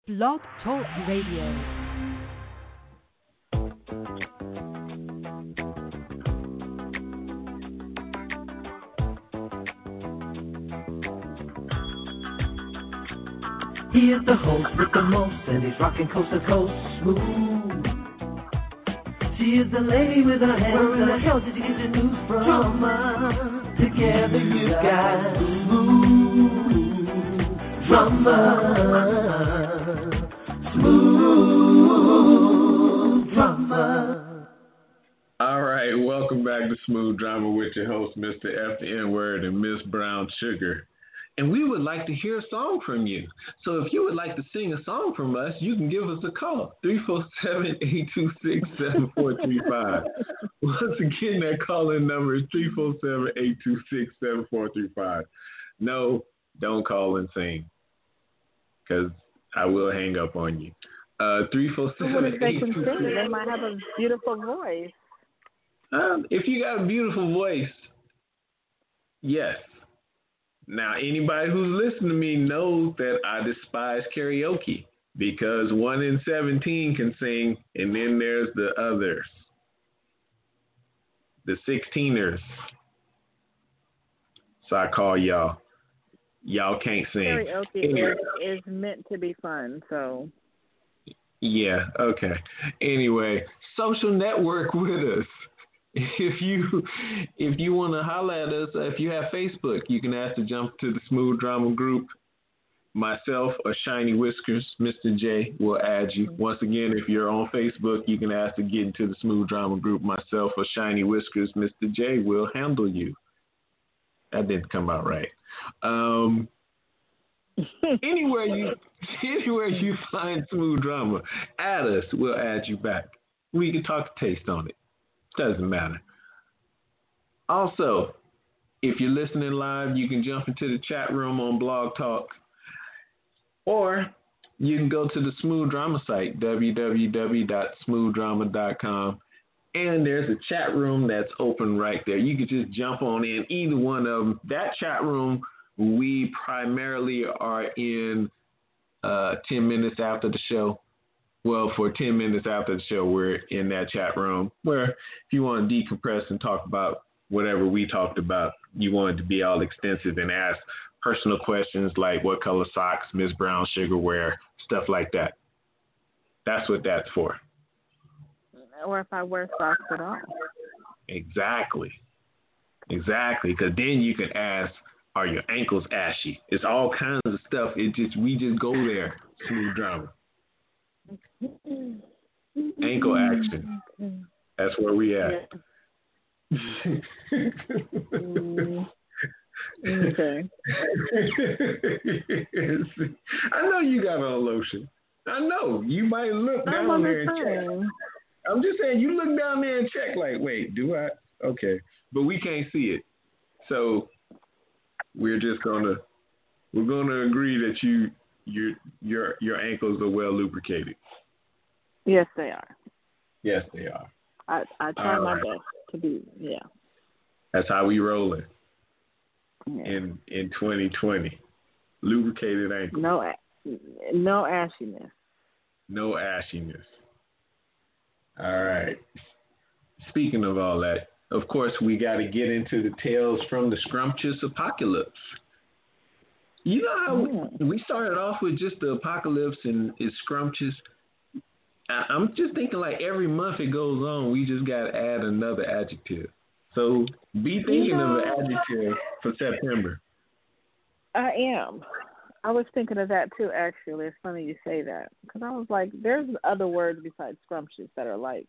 Blog Talk Radio. He is the host with the most, and he's rocking coast to coast smooth. She is the lady with her hands. Where in the hell did you get your news from? Drama. Together you got smooth drama. Smooth drama. All right, welcome back to Smooth Drama with your host, Mr. F. the N-Word and Miss Brown Sugar. And we would like to hear a song from you. So if you would like to sing a song from us, you can give us a call, 347-826-7435. Once again, that call-in number is 347-826-7435. No, don't call and sing, because I will hang up on you. 347-826. They might have a beautiful voice. If you got a beautiful voice, yes. Now, anybody who's listening to me knows that I despise karaoke because 1 in 17 can sing, and then there's the others, the 16ers. So I call y'all. Y'all can't sing. Karaoke is meant to be fun, so. Yeah, okay. Anyway, social network with us. If you want to holler at us, if you have Facebook, you can ask to jump to the Smooth Drama group. Myself or Shiny Whiskers, Mr. J, will add you. Once again, if you're on Facebook, you can ask to get into the Smooth Drama group. Myself or Shiny Whiskers, Mr. J, will handle you. That didn't come out right. Anywhere you find Smooth Drama, add us. We'll add you back. We can talk to Taste on it. Doesn't matter. Also, if you're listening live, you can jump into the chat room on Blog Talk, or you can go to the Smooth Drama site, www.smoothdrama.com, and there's a chat room that's open right there. You can just jump on in, either one of them. That chat room, we primarily are in 10 minutes after the show. Well, for 10 minutes after the show, we're in that chat room where if you want to decompress and talk about whatever we talked about, you want it to be all extensive and ask personal questions like what color socks Miss Brown Sugar wear, stuff like that. That's what that's for. Or if I wear socks at all. Exactly. Because then you can ask, are your ankles ashy? It's all kinds of stuff. We just go there. Smooth Drama. Ankle action. That's where we at. Okay. I know you got on lotion. I know. You might look down there and check. I'm just saying, you look down there and check like, wait, do I? Okay. But we can't see it. So we're gonna agree that your ankles are well lubricated. Yes, they are. Yes, they are. I try my best to be, yeah. That's how we rolling Yeah. in 2020. Lubricated ankles. No ashiness. No ashiness. All right. Speaking of all that, of course, we got to get into the tales from the scrumptious apocalypse. You know how we started off with just the apocalypse and it's scrumptious. I'm just thinking like every month it goes on, we just got to add another adjective. So be thinking of an adjective for September. I am. I was thinking of that too, actually. It's funny you say that. Because I was like, there's other words besides scrumptious that are like,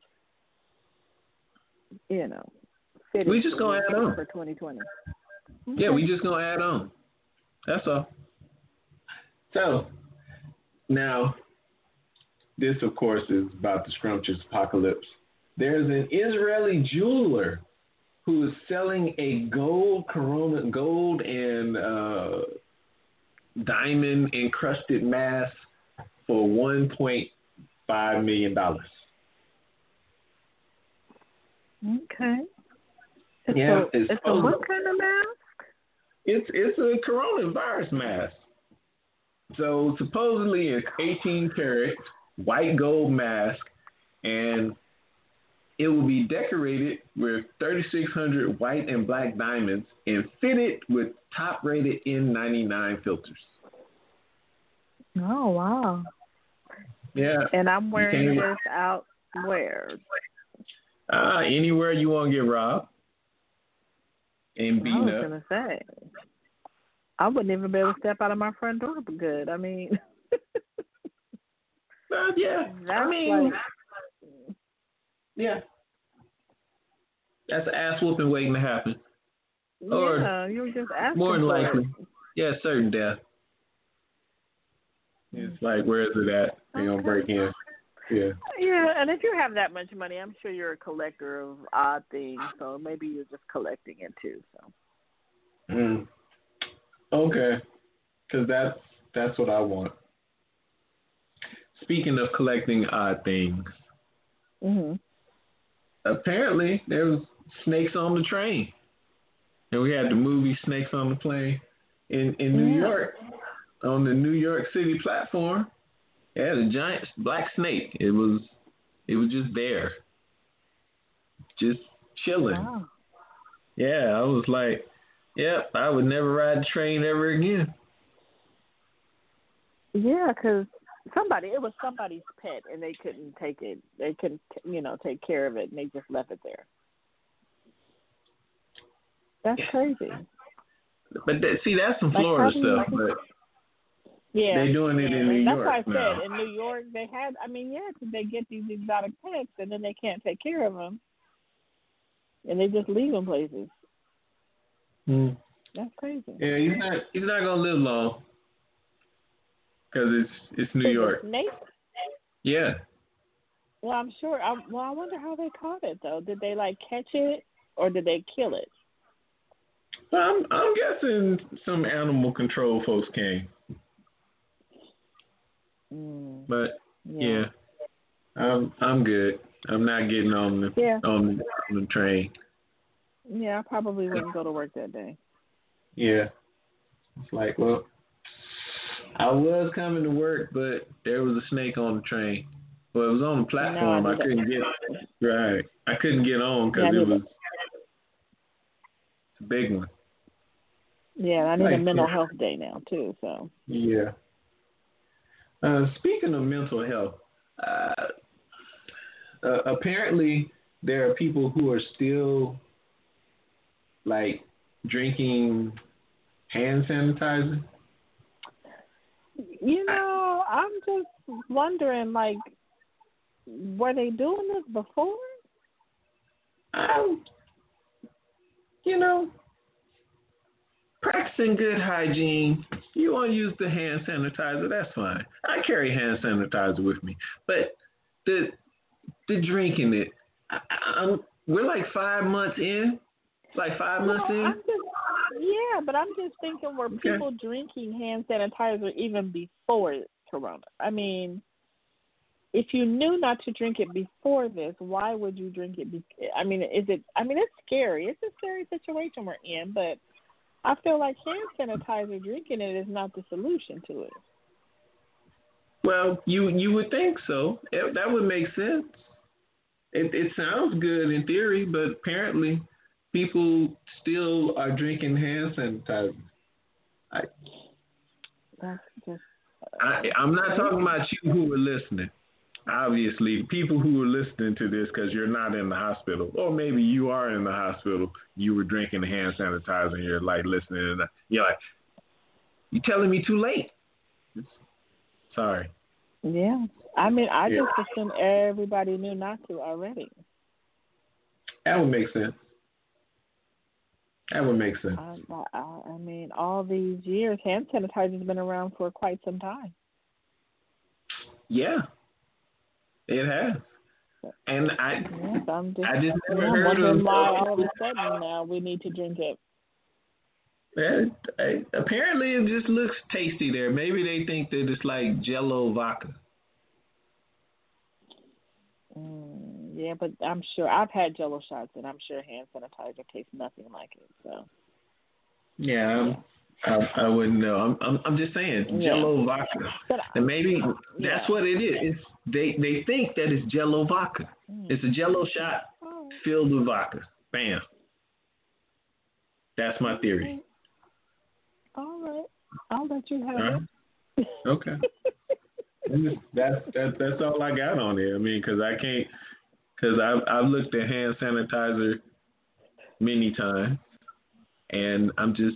fitting. We just going to add on. For 2020. Yeah, we just going to add on. That's all. So, now, this, of course, is about the scrumptious apocalypse. There's an Israeli jeweler who is selling a gold and diamond encrusted mask for $1.5 million. Okay. It's a what kind of mask? It's a coronavirus mask. So supposedly it's 18 karat white gold mask, and it will be decorated with 3,600 white and black diamonds and fitted with top-rated N99 filters. Oh, wow. Yeah. And I'm wearing this out where? Anywhere you want to get robbed and beaten up. I was going to say. I wouldn't even be able to step out of my front door for good. I mean. Yeah. That's yeah. That's an ass whooping waiting to happen. Or yeah, you were just asking. More than for likely. it. Yeah, certain death. It's like, where is it at? They're going to break in. Yeah. Yeah, and if you have that much money, I'm sure you're a collector of odd things, so maybe you're just collecting it too. So. Okay, because that's what I want. Speaking of collecting odd things, apparently there was snakes on the train, and we had the movie Snakes on the Plane in New York on the New York City platform. It had a giant black snake. It was just there, just chilling. Wow. Yeah, I was like, yep, I would never ride the train ever again. Yeah, because it was somebody's pet, and they couldn't take it. They couldn't, take care of it, and they just left it there. That's crazy. But that's some Florida stuff, but they're doing it in New York. That's why I said in New York they had. They get these exotic pets, and then they can't take care of them, and they just leave them places. That's crazy. Yeah, he's not gonna live long because it's New York. Snake? Yeah. Well, I'm sure. I wonder how they caught it though. Did they catch it or did they kill it? I'm guessing some animal control folks came. But yeah, I'm good. I'm not getting on the train. Yeah, I probably wouldn't go to work that day. Yeah. It's like, well, I was coming to work, but there was a snake on the train. Well, it was on the platform. I couldn't get right. I couldn't get on because it was a big one. Yeah, I need a mental health day now too. So. Yeah. Speaking of mental health, apparently there are people who are still drinking hand sanitizer. I'm just wondering, were they doing this before? Practicing good hygiene. You want to use the hand sanitizer, that's fine. I carry hand sanitizer with me. But the drinking it, we're 5 months in. 5 months in? But I'm just thinking, were people drinking hand sanitizer even before Corona? I mean, if you knew not to drink it before this, why would you drink it? It's scary. It's a scary situation we're in, but I feel like hand sanitizer, drinking it is not the solution to it. Well, you would think so. That would make sense. It sounds good in theory, but apparently people still are drinking hand sanitizer. I'm not talking about you who are listening. Obviously, the people who are listening to this because you're not in the hospital, or maybe you are in the hospital, you were drinking the hand sanitizer and you're listening, and you're you're telling me too late. Sorry. Yeah. I just assumed everybody knew not to already. That would make sense. All these years, hand sanitizer has been around for quite some time. Yeah, it has. And I just never heard of why all of a sudden now we need to drink it. Apparently, it just looks tasty there. Maybe they think that it's like Jell-O vodka. Yeah, but I'm sure I've had Jell-O shots, and I'm sure hand sanitizer tastes nothing like it. So. Yeah, I wouldn't know. I'm just saying Jello vodka, and maybe that's what it is. They think that it's Jello vodka. It's a Jello shot filled with vodka. Bam. That's my theory. All right, I'll let you have it. Okay. That's all I got on it. I mean, because I've looked at hand sanitizer many times, and I'm just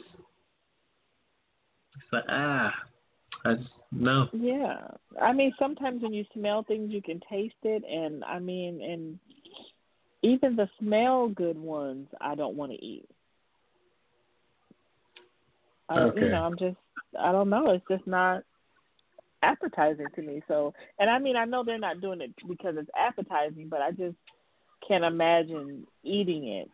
it's like no. Yeah, I mean, sometimes when you smell things, you can taste it, and I mean, and even the smell good ones, I don't want to eat. Okay. I don't know. It's just not appetizing to me. So, and I mean, I know they're not doing it because it's appetizing, but I just can't imagine eating it.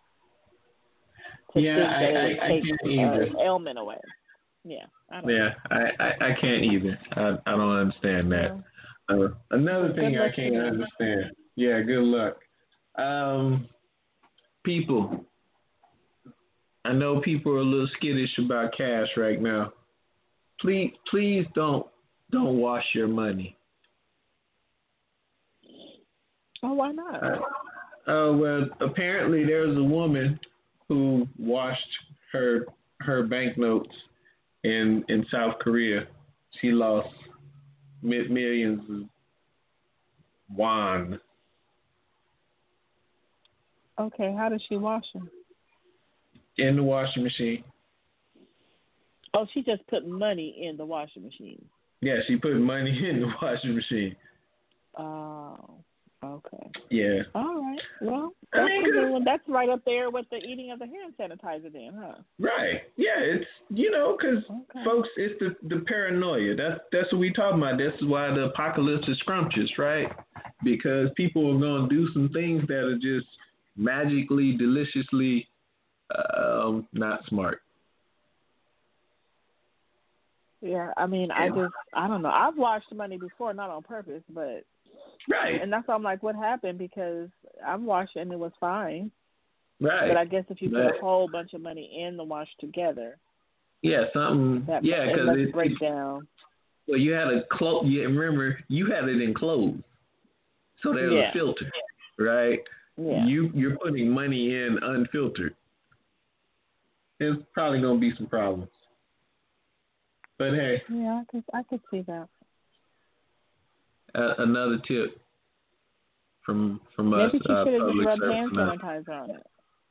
I can't either. Ailment away. Yeah, I don't know. I can't either. I don't understand that. Another thing I can't understand. Yeah, good luck. People. I know people are a little skittish about cash right now. Please don't wash your money. Oh, why not? Well, apparently there's a woman who washed her banknotes in South Korea. She lost millions of won. Okay, how does she wash them? In the washing machine. Oh, she just put money in the washing machine. Yeah, she put money in the washing machine. Oh, okay. Yeah. All right. Well, that's right up there with the eating of the hand sanitizer then, huh? Right. Yeah, it's, because folks, it's the paranoia. That's what we talking about. That's why the apocalypse is scrumptious, right? Because people are going to do some things that are just magically, deliciously not smart. Yeah, I mean, I don't know. I've washed money before, not on purpose, but right. And that's why I'm like, what happened? Because I've washed and it was fine. Right. But I guess if you put a whole bunch of money in the wash together, something. Because it break down. Well, you had a close. You remember you had it enclosed, so there's a filter, right? Yeah. You're putting money in unfiltered. There's probably gonna be some problems. But hey. Yeah, I could see that. Another tip from us. Maybe she should have just rubbed hand sanitizer on it.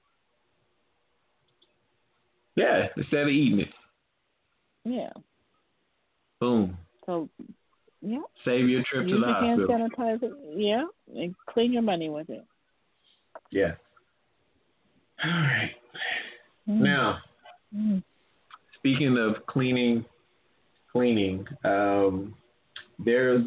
Yeah, instead of eating it. Yeah. Boom. So, yeah. Save your trip to the hospital. Hand sanitizer, and clean your money with it. Yeah. All right. Now, speaking of cleaning, there's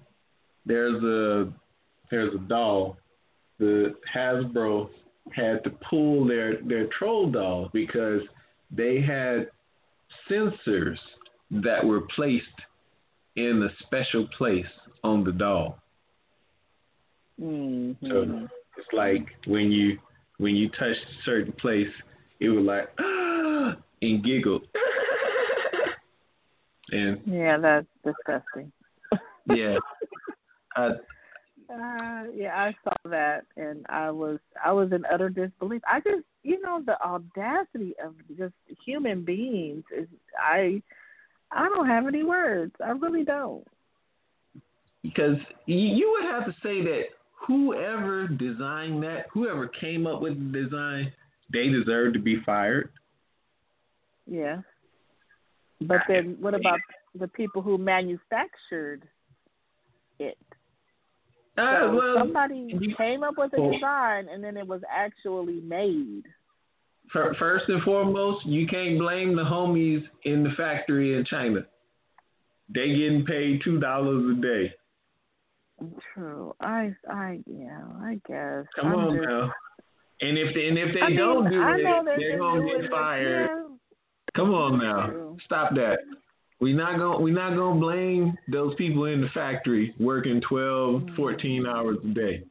a doll. The Hasbro had to pull their troll dolls because they had sensors that were placed in a special place on the doll. Mm-hmm. So it's like when you touched a certain place, it would like and giggle. And yeah, that's disgusting. Yeah. I saw that and I was in utter disbelief. I just, the audacity of just human beings is I don't have any words. I really don't. Because you would have to say that whoever designed that, whoever came up with the design, they deserve to be fired. Yeah. But then what about the people who manufactured it? Somebody came up with a design and then it was actually made. First and foremost, you can't blame the homies in the factory in China. They getting paid $2 a day. True. I guess. Come on now. And if they don't do it, they're gonna get fired. Yeah. Come on now. True. Stop that. We're not gonna blame those people in the factory working 12, 14 hours a day.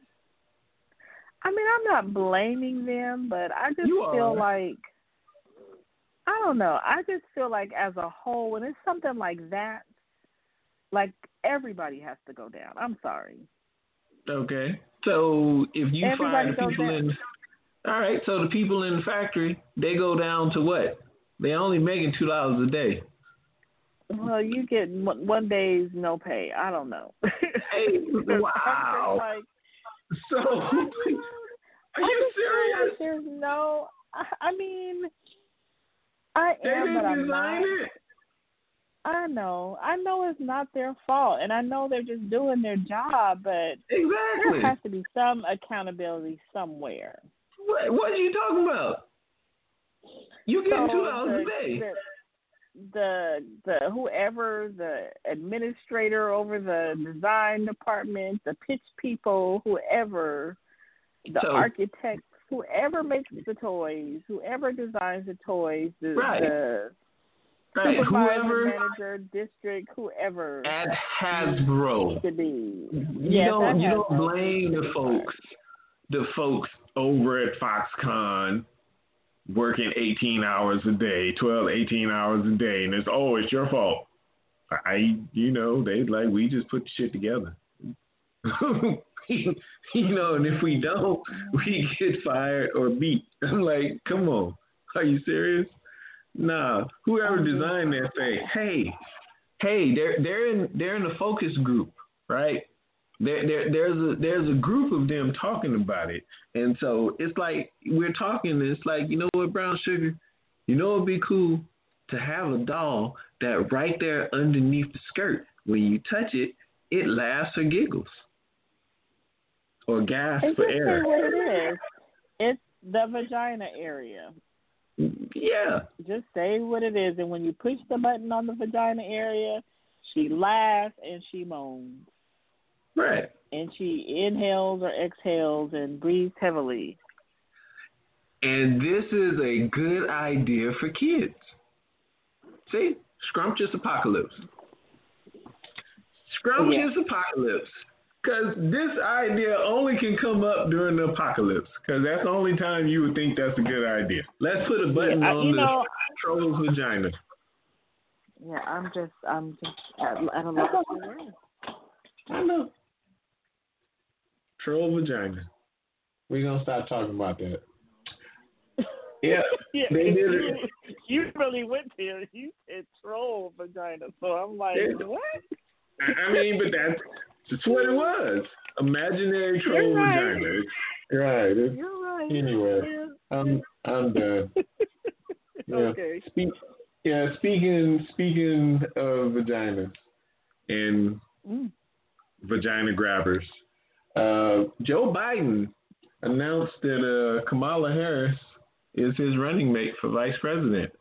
I mean, I'm not blaming them, but I just feel like I don't know. I just feel like as a whole, when it's something like that, like everybody has to go down. I'm sorry. Okay. So if you fire Everybody the goes people down. in, all right. So the people in the factory, they go down to what? They only making $2 a day. Well, you get one day's no pay. I don't know. Hey, wow. Like, So, are you serious? like there's no. I mean, I They am, but didn't I'm design not. it. I know it's not their fault, and I know they're just doing their job, but Exactly. there has to be some accountability somewhere. What are you talking about? You getting $2 a day? The whoever, the administrator over the design department, the pitch people, whoever, the architects, whoever makes the toys, whoever designs the toys, the supervisor, whoever manager, district, whoever at Hasbro. to be. You don't blame the folks over at Foxconn working 18 hours a day, 12, 18 hours a day, and it's your fault. We just put the shit together. And if we don't, we get fired or beat. I'm like, come on, are you serious? Nah, whoever designed that thing, hey, they're in the focus group, right? There's a group of them talking about it, and so it's like we're talking. And it's like, you know what, Brown Sugar, it'd be cool to have a doll that right there underneath the skirt, when you touch it, it laughs or giggles or gasps for air. Just say what it is. It's the vagina area. Yeah. Just say what it is, and when you push the button on the vagina area, she laughs and she moans. Right. And she inhales or exhales and breathes heavily. And this is a good idea for kids. See? Scrumptious apocalypse. Apocalypse. Because this idea only can come up during the apocalypse. Because that's the only time you would think that's a good idea. Let's put a button on the troll's vagina. Yeah, I'm just I don't know. I know. Troll vagina. We're going to stop talking about that. Yeah, they did it. You really went there. You said troll vagina. So I'm like, what? I mean, but that's what it was. Imaginary troll vagina. Right. You're right. Anyway, yeah. I'm done. Yeah. Okay. Speaking of vaginas and vagina grabbers, Joe Biden announced that Kamala Harris is his running mate for vice president.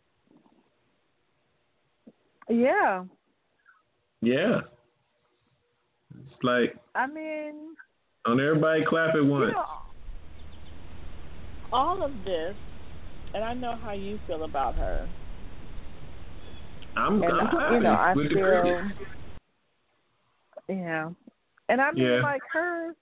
Yeah. Yeah. It's like, I mean, don't everybody clap at once. All of this, and I know how you feel about her. I'm clapping with the cricket. Yeah. And I mean, like her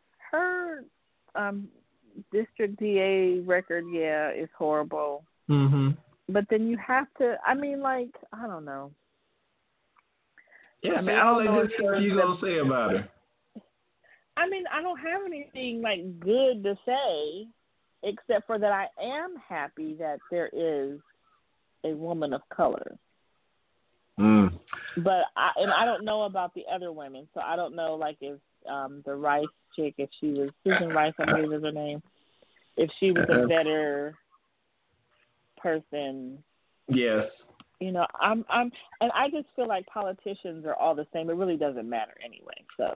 district DA record, is horrible. Mm-hmm. But then you have to, I mean, like, I don't know. Yeah, I mean, all that good stuff you gonna say about her. I mean, I don't have anything like good to say, except for that I am happy that there is a woman of color. But I don't know about the other women, so I don't know, like, if the Rice chick, if she was Susan Rice, I believe is her name, if she was a better person. Yes. And I just feel like politicians are all the same. It really doesn't matter anyway. So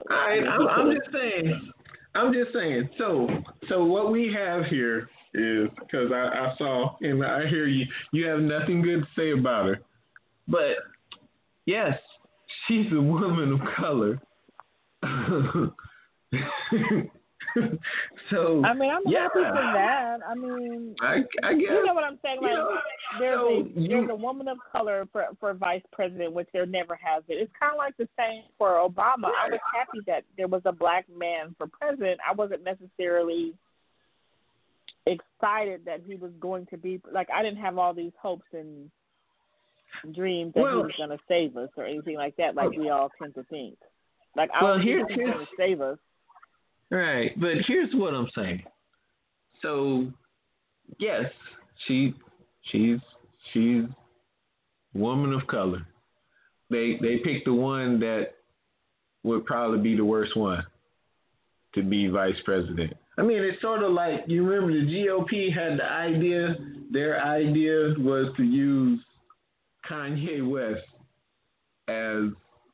I'm just saying. So what we have here is, because I saw and I hear you have nothing good to say about her, but yes, she's a woman of color. So I mean, I'm happy for that. I mean, I guess, you know what I'm saying. Like, there's a woman of color for vice president, which there never has been. It's kind of like the same for Obama. I was happy that there was a black man for president. I wasn't necessarily excited that he was going to be like. I didn't have all these hopes and dreams that he was going to save us or anything like that, like we all tend to think. Like I don't think he's going to save us. Right, but here's what I'm saying. So, yes, she's woman of color. They picked the one that would probably be the worst one to be vice president. I mean, it's sort of like, you remember the GOP had the idea, their idea was to use Kanye West as,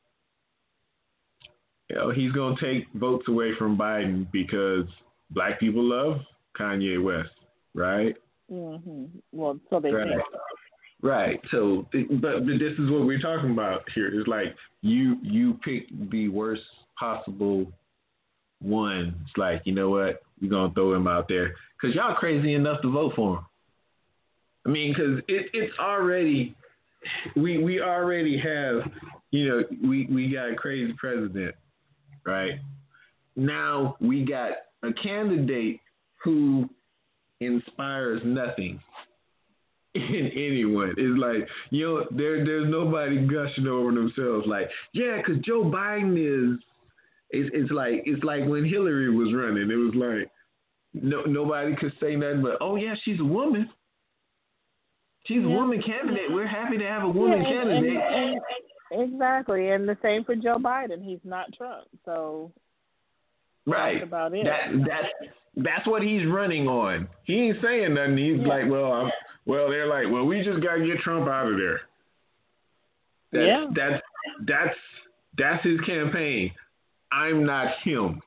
he's going to take votes away from Biden because black people love Kanye West, right? Mm-hmm. Well, so they think. Right. So, but this is what we're talking about here. It's like you pick the worst possible one. It's like, you know what? We're going to throw him out there because y'all crazy enough to vote for him. I mean, because it's already, we already have, we got a crazy president, right? Now we got a candidate who inspires nothing in anyone. It's like, there's nobody gushing over themselves like, yeah, because Joe Biden is, it's like when Hillary was running, it was like, nobody could say nothing but, oh yeah, she's a woman. She's a woman candidate. We're happy to have a woman candidate. Exactly, and the same for Joe Biden. He's not Trump, so right. That's about it. That's what he's running on. He ain't saying nothing. He's like, they're like, well, we just gotta get Trump out of there. That's his campaign. I'm not him.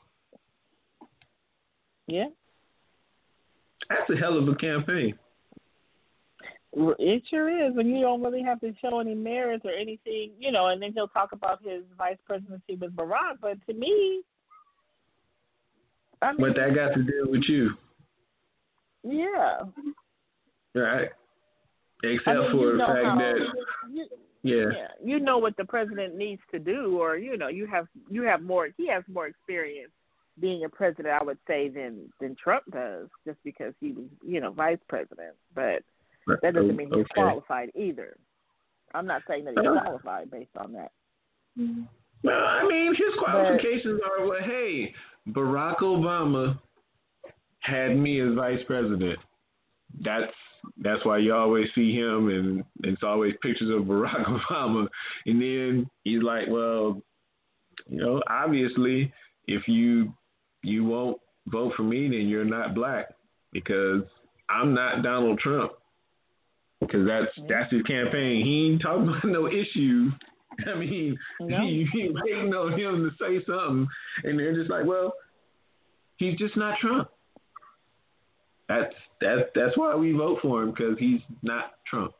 Yeah. That's a hell of a campaign. It sure is, and you don't really have to show any merits or anything, and then he'll talk about his vice presidency with Barack, but to me, I mean, what that got to do with you? Yeah. Right. Except for the fact that you know what the president needs to do, or you have more. He has more experience being a president, I would say, than Trump does, just because he was vice president. But that doesn't mean he's qualified either. I'm not saying that he's qualified based on that. Well, I mean, his qualifications are, well, hey, Barack Obama had me as vice president. That's why you always see him, and it's always pictures of Barack Obama. And then he's like, well, obviously, if you won't vote for me, then you're not black, because I'm not Donald Trump. Because that's his campaign. He ain't talking about no issues. I mean, he waiting on him to say something, and they're just like, well, he's just not Trump. That's why we vote for him, because he's not Trump.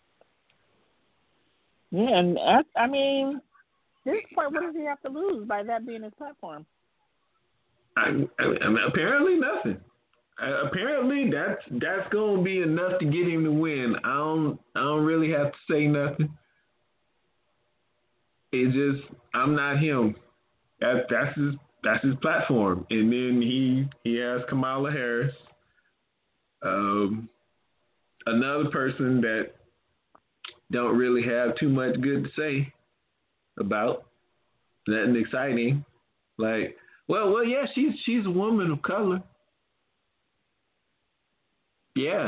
Yeah, and I mean, at this point, what does he have to lose by that being his platform? I mean, apparently nothing. Apparently that's going to be enough to get him to win. I don't really have to say nothing. It's just, I'm not him. That's his platform. And then he has Kamala Harris, another person that don't really have too much good to say about. Nothing exciting. Like, well, yeah, she's a woman of color. Yeah.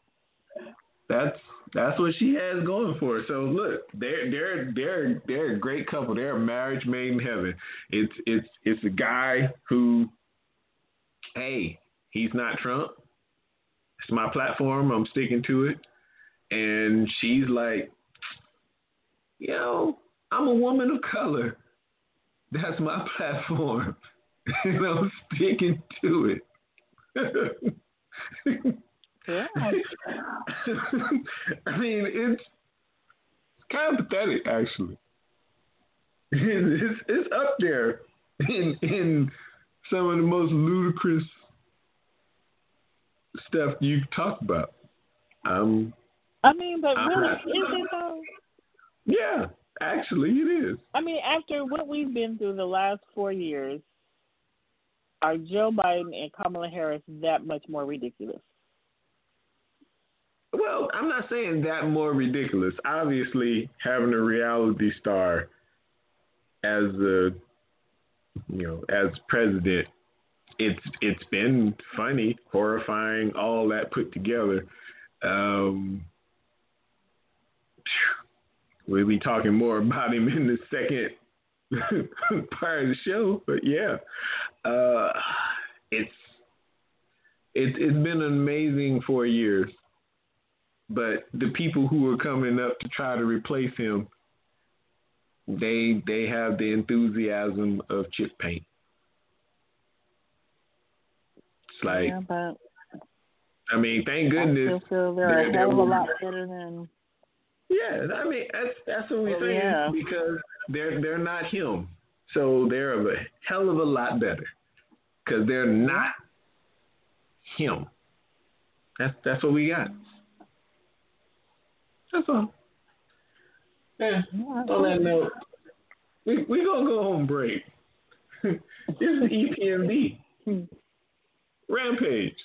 That's what she has going for her. So look, they're a great couple. They're a marriage made in heaven. It's a guy who, hey, he's not Trump. It's my platform. I'm sticking to it. And she's like, I'm a woman of color. That's my platform. And I'm sticking to it. Yeah. I mean, it's kind of pathetic, actually. It's up there in some of the most ludicrous stuff you talk about. I mean, but really, is it though? Yeah, actually, it is. I mean, after what we've been through the last 4 years, are Joe Biden and Kamala Harris that much more ridiculous? Well, I'm not saying that more ridiculous. Obviously, having a reality star as as president, it's been funny, horrifying, all that put together. We'll be talking more about him in the second part of the show, but yeah, it's been an amazing 4 years. But the people who are coming up to try to replace him, they have the enthusiasm of chip paint. It's like, yeah, but I mean, thank goodness. I still feel they're a hell of a lot better than. Yeah, I mean that's what we're saying, yeah. because they're not him, so they're a hell of a lot better because they're not him. That's what we got. That's all. Yeah. On that note, we gonna go home break. This is EPMD Rampage.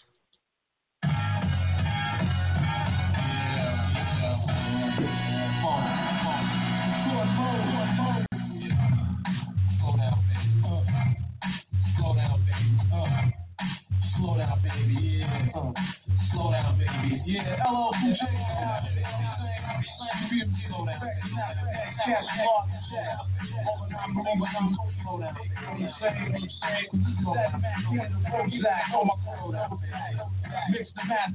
Slow down, baby. Yeah. Slow down, baby. Yeah. Hello, DJ. Slow down. Cash law. Slow down. Mix the math.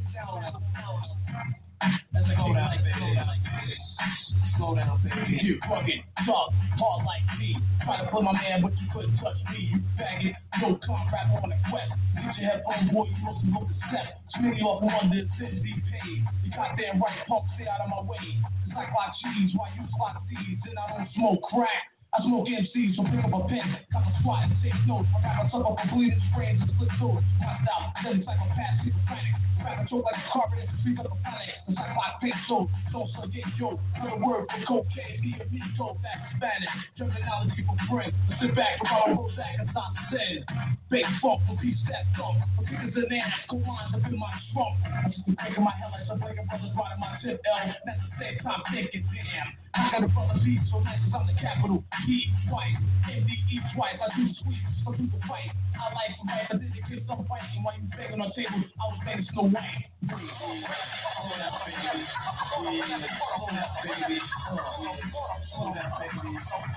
Slow down, baby. Slow down, baby. You fucking talk hard like me. Try to put my man, but you couldn't touch me. You faggot. No comrade on the quest. Get your head on, boy. You must know the step. Smitty off from under, then be paid. You goddamn right, punk, stay out of my way. It's like my cheese, while you clock seeds, and I don't smoke crack. I smoke MCs, so pick up a pen, got a squat and take notes. I got myself up a bleeding sprains and split throats. Watch out, then psychopath, schizophrenic. Rap and choke like a carpet and speak up a panic. It's like my face, so don't forget, yo. Another word for cocaine, me and me, go back to Spanish. Terminology for friends. Sit back with my roll back and stop says. Big funk for peace, that song. For kickers and ants, go lines up in my trunk. I'm just breaking my headlights, I'm breaking brothers riding my tip, L. At the same time, thinking, damn. I got a brother beat, so nice as I'm the capital. E twice, MDE twice. I do the sweet, so do the fight. I like to fight, but then you get some fighting while you banging on tables. I was banging Snow White. Hold up, baby. Hold up, baby. Hold up, baby.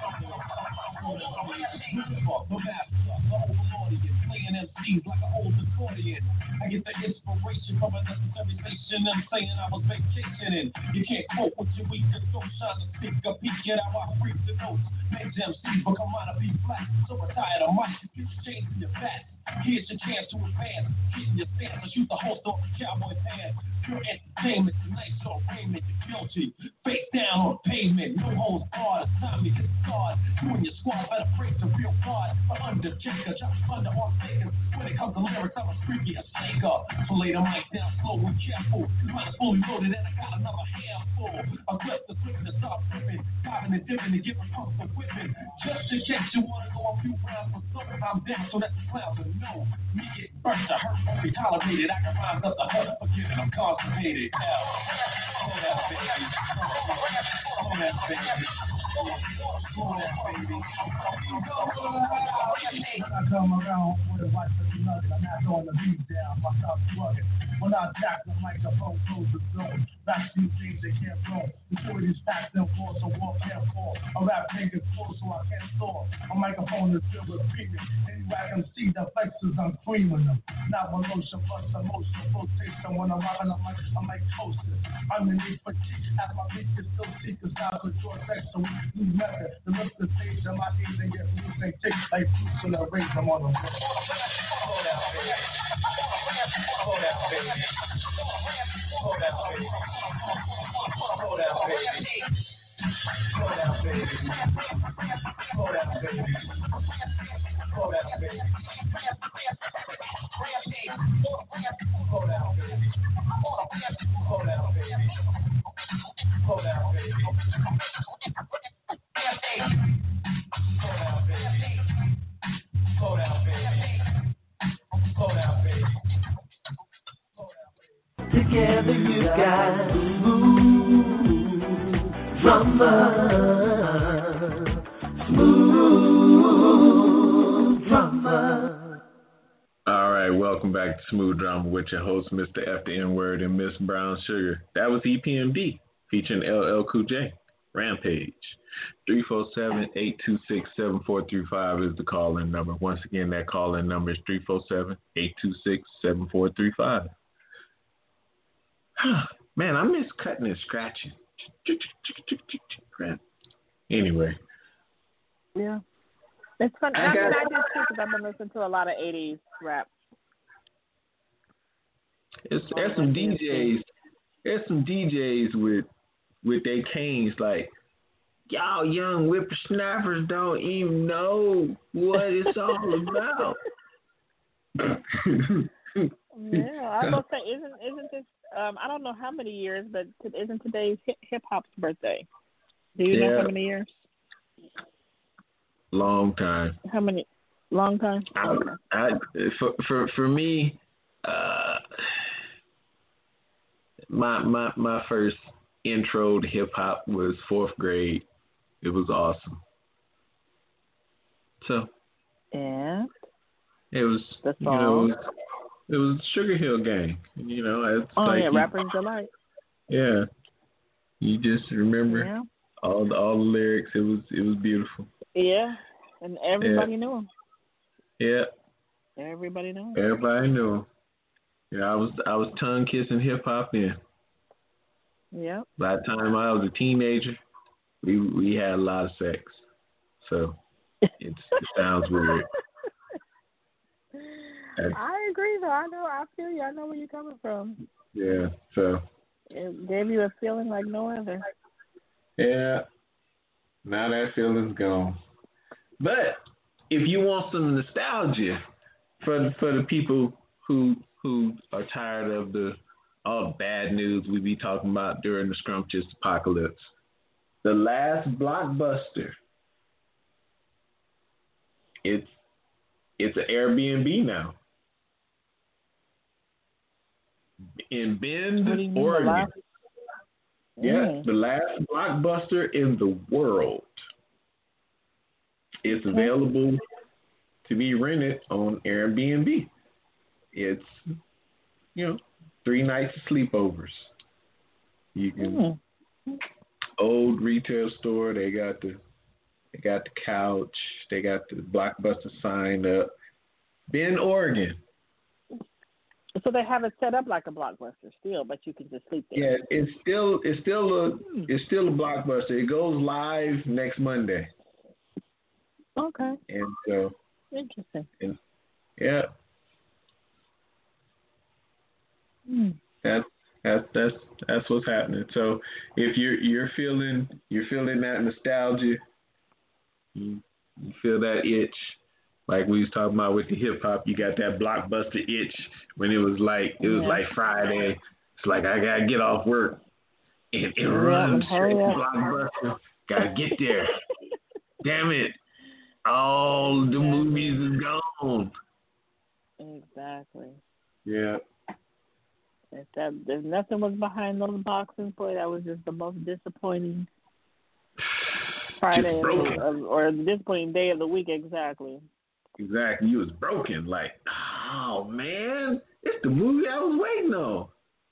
No matter, the overlordian, playing MCs like an old accordion. I get the inspiration from a necessary station. I'm saying I was vacationing. You can't quote what you weak, just don't shine the speak a peek at how I freak the notes. Makes MCs become out of be flat. So retired of mic, you change in your fat. Here's your chance to advance. Get in your stance and shoot the host off the cowboy pants. Pure entertainment, nice on raiment, you're guilty. Face down on pavement, no holds barred. It's time to get started. You and your squad better break the real card. For Undertaker, drop thunder on fakers. When it comes to lyrics, I'm a freaky shaker. So lay the mic down slow and careful. Mine is fully loaded and I got another handful. A clip the swing to start flipping. Diving and dipping and giving pumps a whipping. Just in case you want to go a few rounds for something, I'm down so that the clowns will know. Me get burst, I hurt, won't be tolerated. I can rise up the hurt, forget it, I'm constipated. Hell, hold that baby. Hold that baby. Hold that baby. When I come around with a wife and nugget, I'm not throwing the beat down, my top rugged. When I jack the microphone, close the zone. That's these things they can't roll. The security's packed in force, so walk can't fall. A rap nigga's full, so I can't store. A microphone is filled with premium. Anyway, I can see the flexes, I'm creaming them. Not malicious, but emotion. Rotation when I'm rocking, I'm like toasted. Underneath fatigue, as my beat is still seekers. Now for short section, new method. The lift the stage, and my knees and get loose and tick like fruits in the race. I'm on the road. Hold out, baby. Hold out, baby. Hold out, baby. Hold out, baby. Hold out, baby. Hold out, baby. Hold out, baby. Hold out, baby. Hold out, baby. Hold out, baby. Hold out, baby. Hold out, baby. Hold out, baby. together you got smooth drummer, smooth drummer. All right, welcome back to Smooth Drama with your host, Mr. F the N-Word and Miss Brown Sugar. That was EPMD featuring LL Cool J, Rampage. 347-826-7435 is the call-in number. Once again, that call-in number is 347-826-7435. Man, I miss cutting and scratching. Anyway. Yeah. It's fun. I do too because I've been listening to a lot of 80s rap. There's some DJs. There's some DJs with their canes like, y'all young whippersnappers don't even know what it's all about. Yeah, I was gonna say, isn't this? I don't know how many years, but isn't today's hip hop's birthday? Do you know how many years? Long time. How many? Long time. For me, my first intro to hip hop was 4th grade. It was awesome. So. Yeah. It was. It was Sugar Hill Gang. It's Rappers Delight. Yeah. You just remember all the lyrics. It was beautiful. Yeah, and everybody knew him. Yeah. Everybody knew him. Everybody knew him. I was tongue kissing hip hop then. Yeah. By the time I was a teenager, we had a lot of sex. So it sounds weird. I agree though. I feel you. I know where you're coming from. Yeah. So it gave you a feeling like no other. Yeah. Now that feeling's gone. But if you want some nostalgia for the people who are tired of all the bad news we be talking about during the scrumptious apocalypse, the last blockbuster, it's an Airbnb now in Bend, Oregon. Yeah, the last blockbuster in the world. It's available to be rented on Airbnb. It's 3 nights of sleepovers. You can old retail store. They got the couch. They got the blockbuster sign up. Bend, Oregon. So they have it set up like a blockbuster still, but you can just sleep there. Yeah, it's still a blockbuster. It goes live next Monday. Okay. And so interesting. Yeah. That's what's happening. So if you're feeling that nostalgia, you feel that itch. Like we was talking about with the hip hop, you got that blockbuster itch when it was like Friday. It's like I gotta get off work and run straight to Blockbuster. Gotta get there. Damn it! All the movies is gone. Exactly. Yeah. If nothing was behind those boxes, boy, that was just the most disappointing Friday or the disappointing day of the week. Exactly. You was broken. Like, oh man, it's the movie I was waiting on.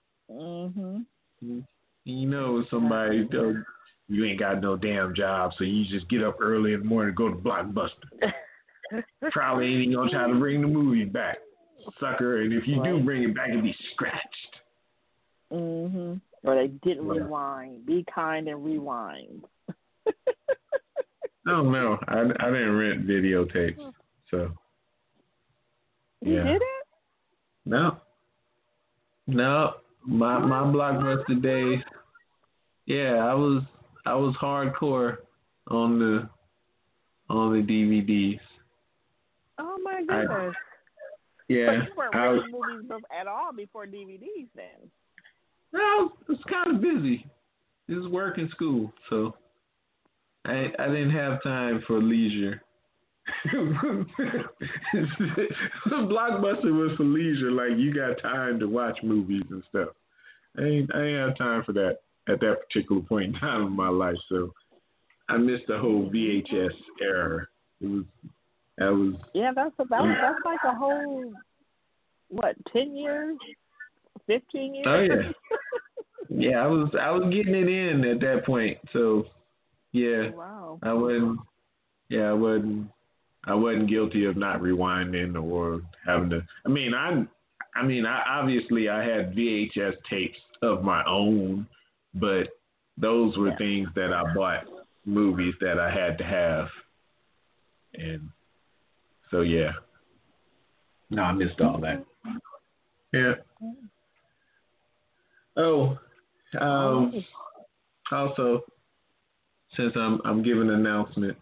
Somebody told you ain't got no damn job, so you just get up early in the morning and go to Blockbuster. Probably ain't even gonna try to bring the movie back, sucker. And if you do bring it back, it'll be scratched. Or they didn't rewind. Be kind and rewind. Oh no, I didn't rent videotapes. So, You didn't? No. My Blockbuster days. Yeah, I was hardcore on the DVDs. Oh my goodness. But you weren't renting movies at all before DVDs then. No, I was kind of busy. It was work and school, so I didn't have time for leisure. Blockbuster was for leisure, like you got time to watch movies and stuff. ain't have time for that at that particular point in time in my life. So I missed the whole VHS era. Yeah, that's like a whole 10 years, 15 years. Oh yeah. Yeah, I was getting it in at that point. So yeah. Wow. I wasn't guilty of not rewinding or having to. I obviously I had VHS tapes of my own, but those were things that I bought, movies that I had to have, and so yeah. No, I missed all that. Yeah. Oh, also, since I'm giving announcements,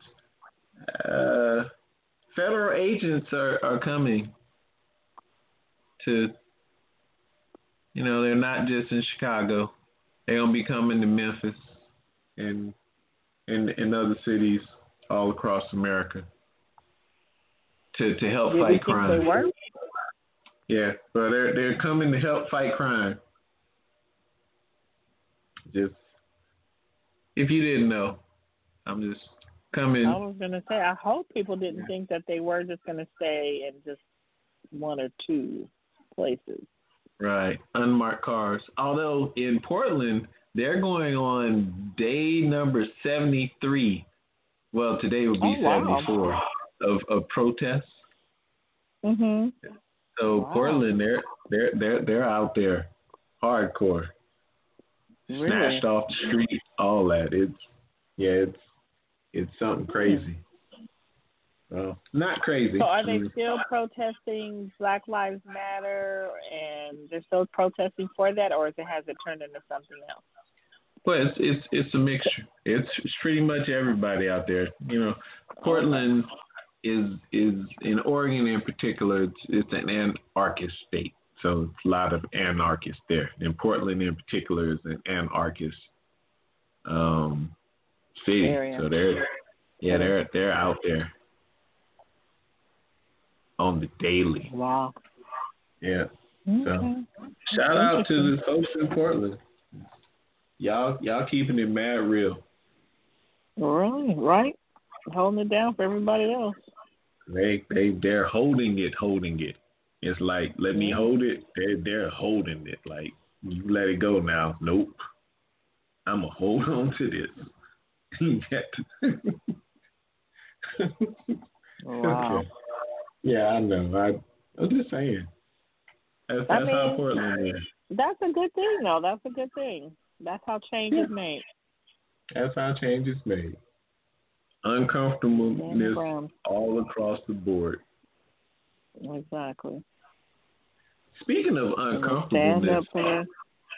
federal agents are coming to, they're not just in Chicago. They're going to be coming to Memphis and other cities all across America to help fight crime. Did you think they were? Yeah, but they're coming to help fight crime. Just, if you didn't know, I'm just coming. I was going to say, I hope people didn't think that they were just going to stay in just one or two places. Right, unmarked cars. Although in Portland, they're going on day number 73. Well, today would be 74 of protests. Mhm. So Portland, they're out there, hardcore, really? Snatched off the street, all that. It's something crazy. Well, not crazy. So are they still protesting Black Lives Matter, and they're still protesting for that, or has it turned into something else? Well, it's a mixture. It's pretty much everybody out there. Portland is in Oregon in particular. It's an anarchist state, so it's a lot of anarchists there. And Portland in particular is an anarchist city. Area. So they're out there on the daily. Wow. Yeah. Okay. So shout out to the folks in Portland. Y'all keeping it mad real. Right. Holding it down for everybody else. They're holding it. It's like, let me hold it. They're holding it. Like, you let it go now. Nope. I'm gonna hold on to this. Wow. Okay. Yeah, I know. I'm just saying. That's how Portland is. That's a good thing, though. That's a good thing. That's how change is made. That's how change is made. Uncomfortableness all across the board. Exactly. Speaking of uncomfortableness, stand up for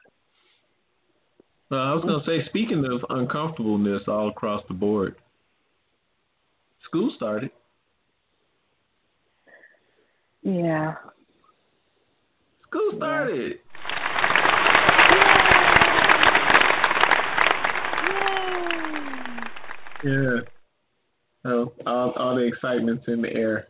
I was going to say, speaking of uncomfortableness all across the board, school started. Yeah. School started. Yeah. So all the excitement's in the air.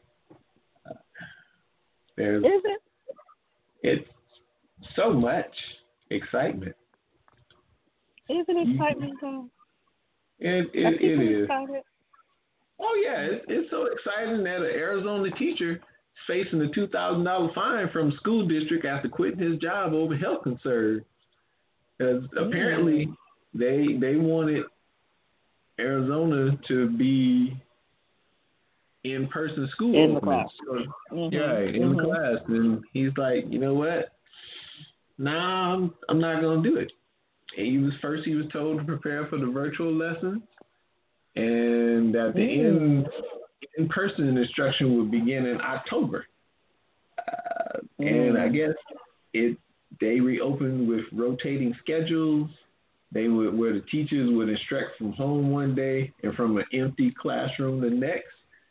Is it? It's so much excitement. Is it excitement, though? It is. Excited? Oh yeah, it's so exciting that an Arizona teacher is facing a $2,000 fine from the school district after quitting his job over health concerns. Because apparently they wanted Arizona to be in-person school in the openings. class. So, yeah, in the class. And he's like, you know what? Nah, I'm not going to do it. And he was told to prepare for the virtual lessons, and that the in-person instruction would begin in October. And I guess they reopened with rotating schedules. Where the teachers would instruct from home one day and from an empty classroom the next.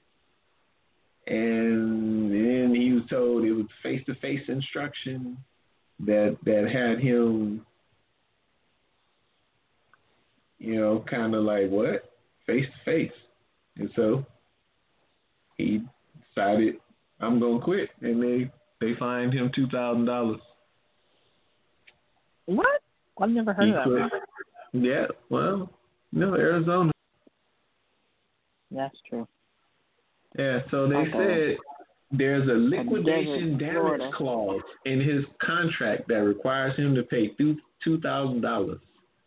And then he was told it was face-to-face instruction that had him, kind of like, what? Face-to-face. And so he decided, I'm going to quit. And they fined him $2,000. What? I've never heard of that. Yeah, well, Arizona. That's true. Yeah, so they said there's a liquidation damage Florida. clause in his contract that requires him to pay $2,000.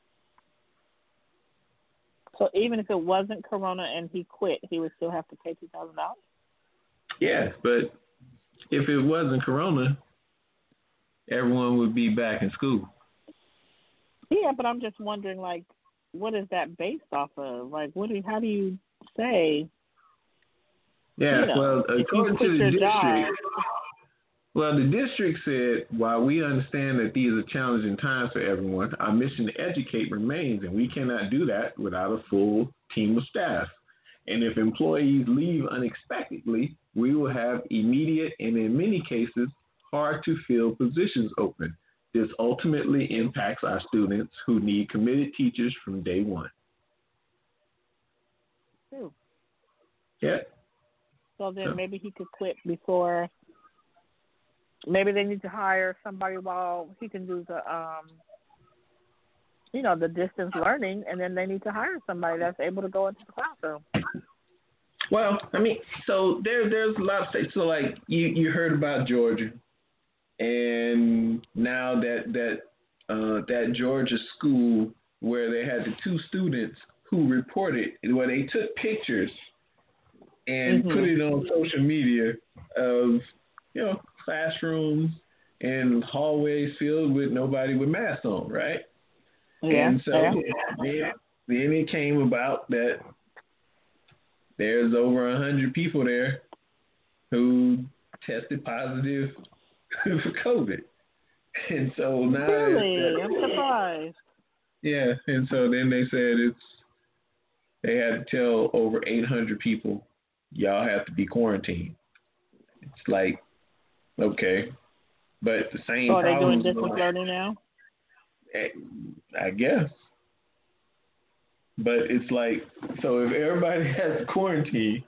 So even if it wasn't Corona and he quit, he would still have to pay $2,000? Yeah, but if it wasn't Corona, everyone would be back in school. Yeah, but I'm just wondering, like, what is that based off of? Like, how do you say? Yeah, well, according to the district, the district said, while we understand that these are challenging times for everyone, our mission to educate remains, and we cannot do that without a full team of staff. And if employees leave unexpectedly, we will have immediate and, in many cases, hard-to-fill positions open. This ultimately impacts our students who need committed teachers from day one. True. Yeah. So then maybe he could quit before. Maybe they need to hire somebody while he can do the, the distance learning, and then they need to hire somebody that's able to go into the classroom. Well, I mean, so there's a lot of states. So like you heard about Georgia, and now that Georgia school where they had the two students who reported, where they took pictures and put it on social media of, classrooms and hallways filled with nobody with masks on, right? Yeah. And so then it came about that there's over 100 people there who tested positive for COVID. And so now... Really? I'm surprised. Yeah, and so then they said they had to tell over 800 people, y'all have to be quarantined. It's like, okay, but the same. So are they doing distance learning now? I guess. But it's like, so if everybody has to quarantine,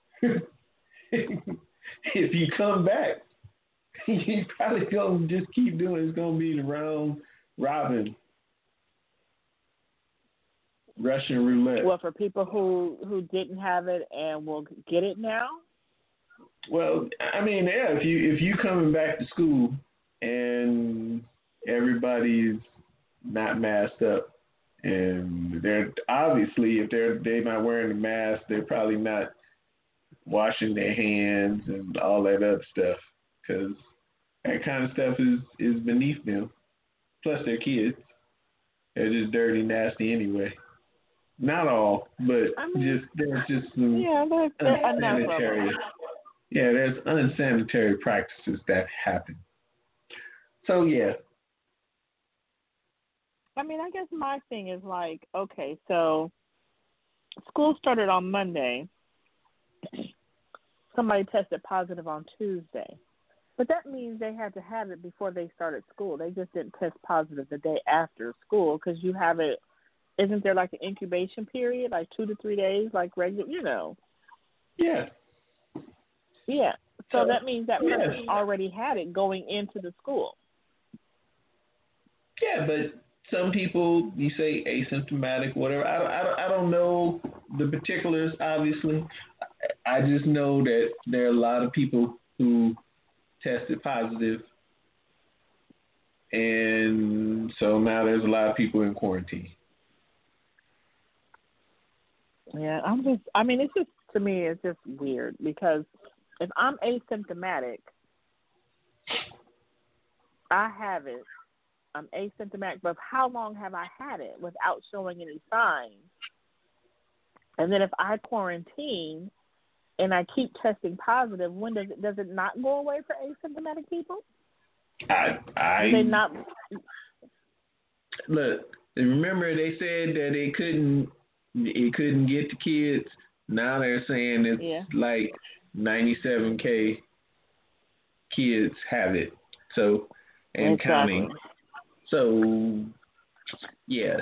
if you come back, you probably gonna just keep doing. It's gonna be the round robin, Russian roulette. Well, for people who didn't have it and will get it now. Well, I mean, yeah, if you coming back to school and everybody's not masked up, and they're obviously, if they're not wearing the mask, they're probably not washing their hands and all that other stuff, because that kind of stuff is beneath them. Plus, they're kids; they're just dirty, nasty anyway. Not all, but there's just some unsanitary. Yeah, there's unsanitary practices that happen. So, yeah. I mean, I guess my thing is like, okay, so school started on Monday. Somebody tested positive on Tuesday. But that means they had to have it before they started school. They just didn't test positive the day after school because you have it. Isn't there like an incubation period, like 2 to 3 days, like regular, Yeah. Yeah. So that means that person already had it going into the school. Yeah, but some people, you say asymptomatic, whatever. I don't know the particulars, obviously. I just know that there are a lot of people who tested positive. And so now there's a lot of people in quarantine. Yeah, it's just, to me, it's just weird because if I'm asymptomatic, I have it. I'm asymptomatic, but how long have I had it without showing any signs? And then if I quarantine and I keep testing positive, when does it not go away for asymptomatic people? Do they not? Look, remember they said that it couldn't get to kids. Now they're saying it's like 97K kids have it. So, and counting. So, yeah.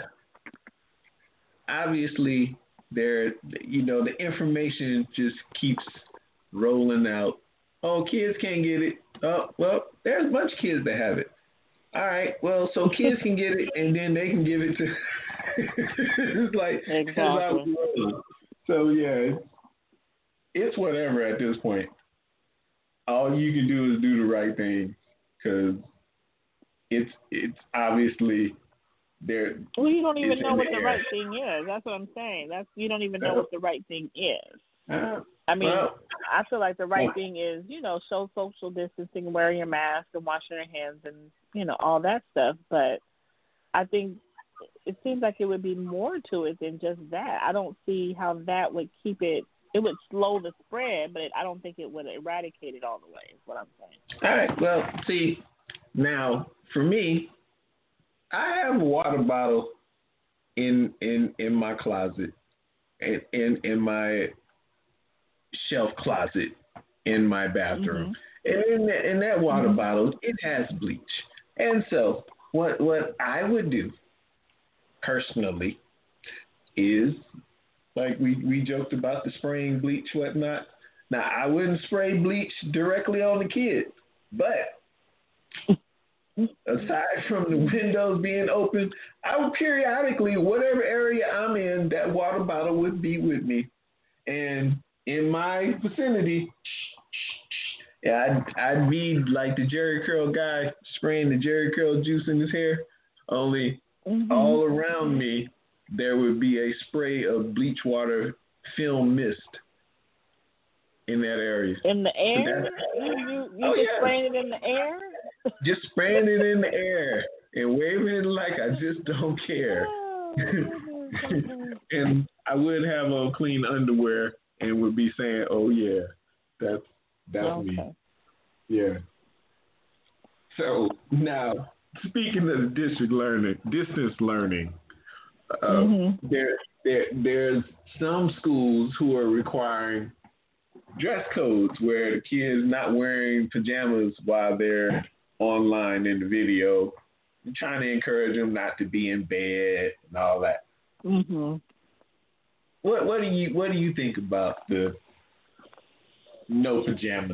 Obviously, the information just keeps rolling out. Oh, kids can't get it. Oh, well, there's a bunch of kids that have it. all right, well, so kids can get it, and then they can give it to. It's like that's how Exactly. it goes. So yeah, it's whatever at this point. All you can do is do the right thing, because it's obviously there. Well, you don't It's even know in what the the air. right thing is. That's what I'm saying. That's you don't even know what the right thing is. Uh, I mean, well, I feel like the right well, thing is, show social distancing, wearing your mask and washing your hands and, all that stuff. But I think it seems like it would be more to it than just that. I don't see how that would keep it. It would slow the spread, but I don't think it would eradicate it all the way, is what I'm saying. all right. Well, see, now for me, I have a water bottle in my closet, in my shelf closet in my bathroom. And in that water bottle, it has bleach. And so what I would do personally is, like we joked about the spraying bleach, whatnot. Now, I wouldn't spray bleach directly on the kid, but aside from the windows being open, I would periodically, whatever area I'm in, that water bottle would be with me. And in my vicinity, yeah, I'd be like the Jerry Curl guy spraying the Jerry Curl juice in his hair. Only all around me, there would be a spray of bleach water film mist in that area. In the air? You just spraying it in the air? Just spraying it in the air and waving it like I just don't care. And I would have on clean underwear and would be saying, "Oh yeah, that's me." Yeah. So now, speaking of distance learning, there's some schools who are requiring dress codes where the kids not wearing pajamas while they're online in the video, and trying to encourage them not to be in bed and all that. What do you think about the no pajamas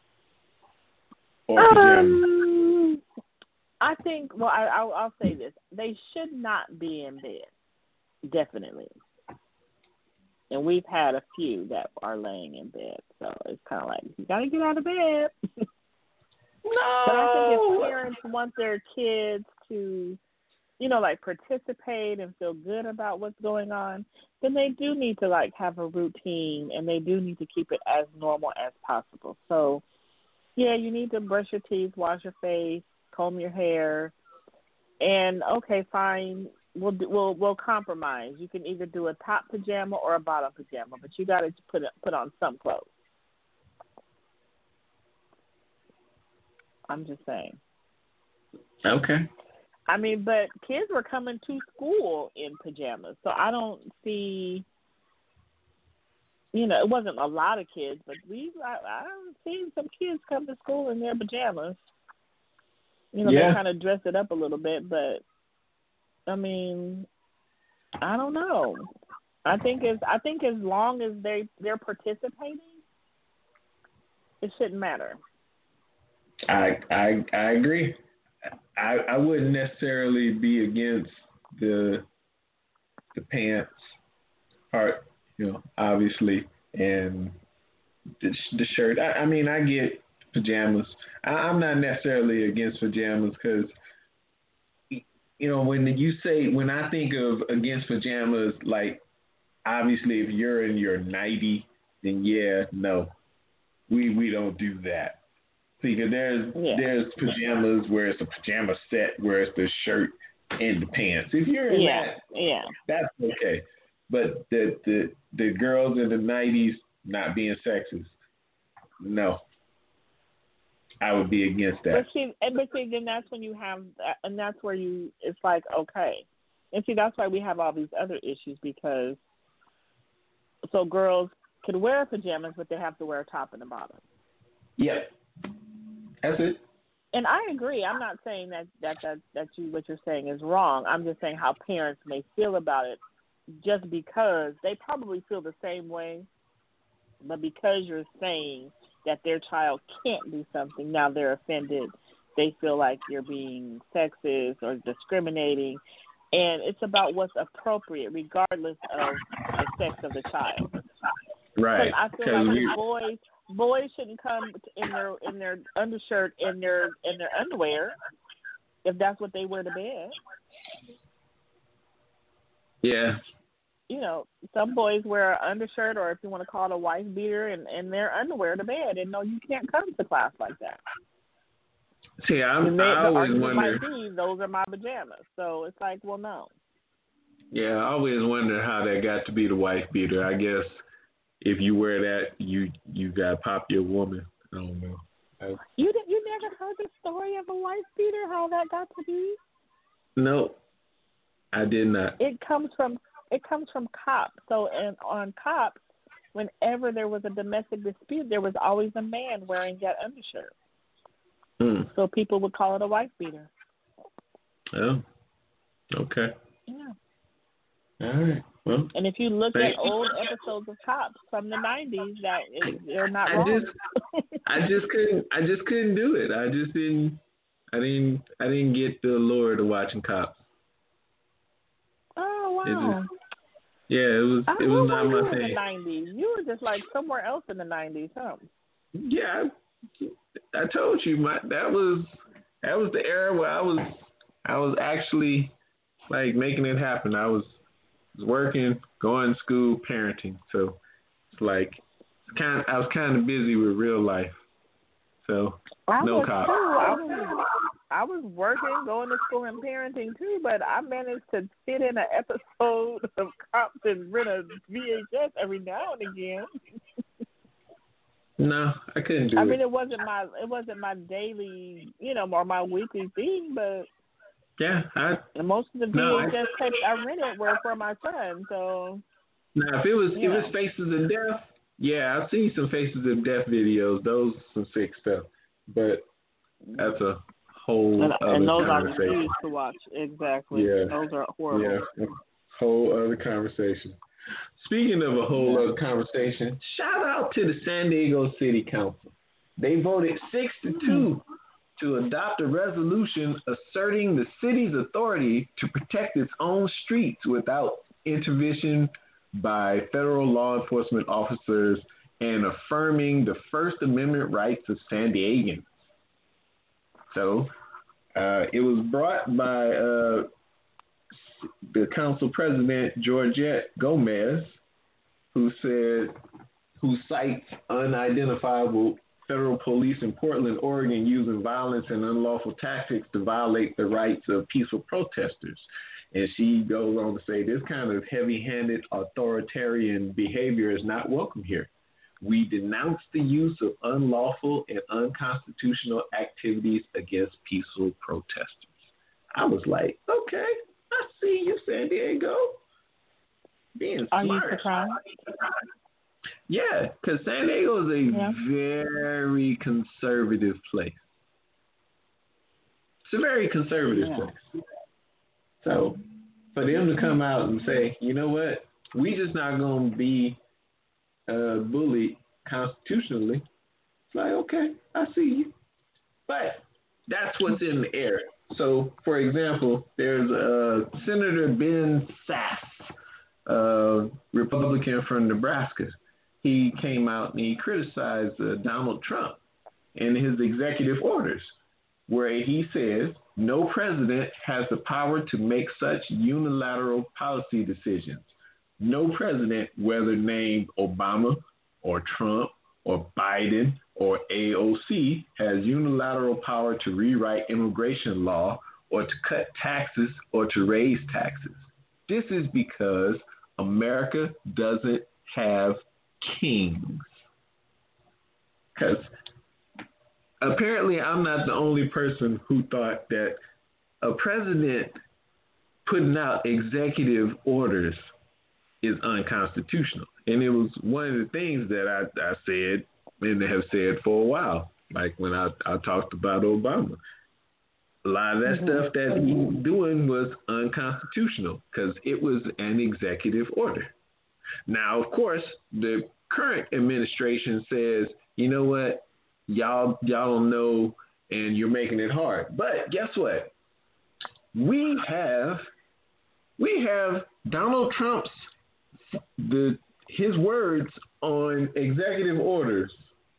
or pajamas? I think. Well, I'll say this: they should not be in bed. Definitely. And we've had a few that are laying in bed, so it's kind of like you got to get out of bed. No. But I think if parents want their kids to, like participate and feel good about what's going on, then they do need to like have a routine and they do need to keep it as normal as possible. So, yeah, you need to brush your teeth, wash your face, comb your hair, and okay, fine. We'll compromise. You can either do a top pajama or a bottom pajama, but you got to put on some clothes. I'm just saying. Okay. I mean, but kids were coming to school in pajamas, so I don't see. It wasn't a lot of kids, but I've seen some kids come to school in their pajamas. They kind of dress it up a little bit, but I mean, I don't know. I think as long as they're participating, it shouldn't matter. I agree. I wouldn't necessarily be against the pants part, obviously, and the shirt. I mean, I get pajamas. I'm not necessarily against pajamas because, when I think of against pajamas, like, obviously if you're in your 90, then no, we don't do that. See, because there's pajamas where it's a pajama set where it's the shirt and the pants. If you're in that, that's okay. But the girls in the 90s not being sexist, no, I would be against that. But see, then that's when you have, and that's where it's like, okay. And see, that's why we have all these other issues because, so girls can wear pajamas, but they have to wear a top and a bottom. Yep. That's it. And I agree. I'm not saying that what you're saying is wrong. I'm just saying how parents may feel about it just because they probably feel the same way, but because you're saying that their child can't do something, now they're offended they feel like you're being sexist or discriminating. And it's about what's appropriate, regardless of the sex of the child. Right. I feel like boys shouldn't come in their undershirt and their underwear if that's what they wear to bed. Yeah. You know, some boys wear an undershirt, or if you want to call it a wife beater, and their underwear to bed. And no, you can't come to class like that. See, I always wonder. Might be, those are my pajamas. So it's like, well, no. Yeah, I always wonder how that got to be the wife beater. I guess if you wear that, you got to pop your woman. I don't know. You never heard the story of a wife beater? How that got to be? No, I did not. It comes from cops. So on cops, whenever there was a domestic dispute, there was always a man wearing that undershirt. So people would call it a wife beater. Oh, okay. Yeah. All right. Well, and if you look at old episodes of Cops from the 90s, they're not wrong. I just couldn't do it. I didn't get the allure to watching Cops. Oh wow. It was not my thing. In the 90s. You were just like somewhere else in the 90s, huh? Yeah, I told you that was the era where I was actually like making it happen. I was working, going to school, parenting. So it's like I was kind of busy with real life. So no Cops. I was working, going to school, and parenting too, but I managed to fit in an episode of Cops and rent a VHS every now and again. No, I couldn't do it. I mean, it wasn't my daily, or my weekly thing, but yeah, most of the VHS tapes I rented were for my son. So now, if it was Faces of Death, yeah, I've seen some Faces of Death videos. Those some sick stuff, but that's a whole other and those conversation. I refuse to watch. Exactly. Yeah, those are horrible. Yeah, whole other conversation. Speaking of a whole other conversation, shout out to the San Diego City Council. They voted 6-2 to adopt a resolution asserting the city's authority to protect its own streets without intervention by federal law enforcement officers and affirming the First Amendment rights of San Diegans. So it was brought by the council president, Georgette Gomez, who cites unidentifiable federal police in Portland, Oregon, using violence and unlawful tactics to violate the rights of peaceful protesters. And she goes on to say this kind of heavy-handed authoritarian behavior is not welcome here. We denounce the use of unlawful and unconstitutional activities against peaceful protesters. I was like, okay, I see you, San Diego. Being smart. Are you surprised? Yeah, because San Diego is a very conservative place. It's a very conservative place. So for them to come out and say, you know what, we just not going to be bullied constitutionally, it's like, okay, I see you. But that's what's in the air. So, for example, there's Senator Ben Sasse, Republican from Nebraska. He came out and he criticized Donald Trump in his executive orders, where he says no president has the power to make such unilateral policy decisions. No president, whether named Obama or Trump or Biden or AOC, has unilateral power to rewrite immigration law or to cut taxes or to raise taxes. This is because America doesn't have kings. Because apparently I'm not the only person who thought that a president putting out executive orders is unconstitutional. And it was one of the things that I said and have said for a while, like when I talked about Obama. A lot of that stuff that he was doing was unconstitutional because it was an executive order. Now, of course, the current administration says, you know what, y'all don't know and you're making it hard. But guess what? We have Donald Trump's his words on executive orders.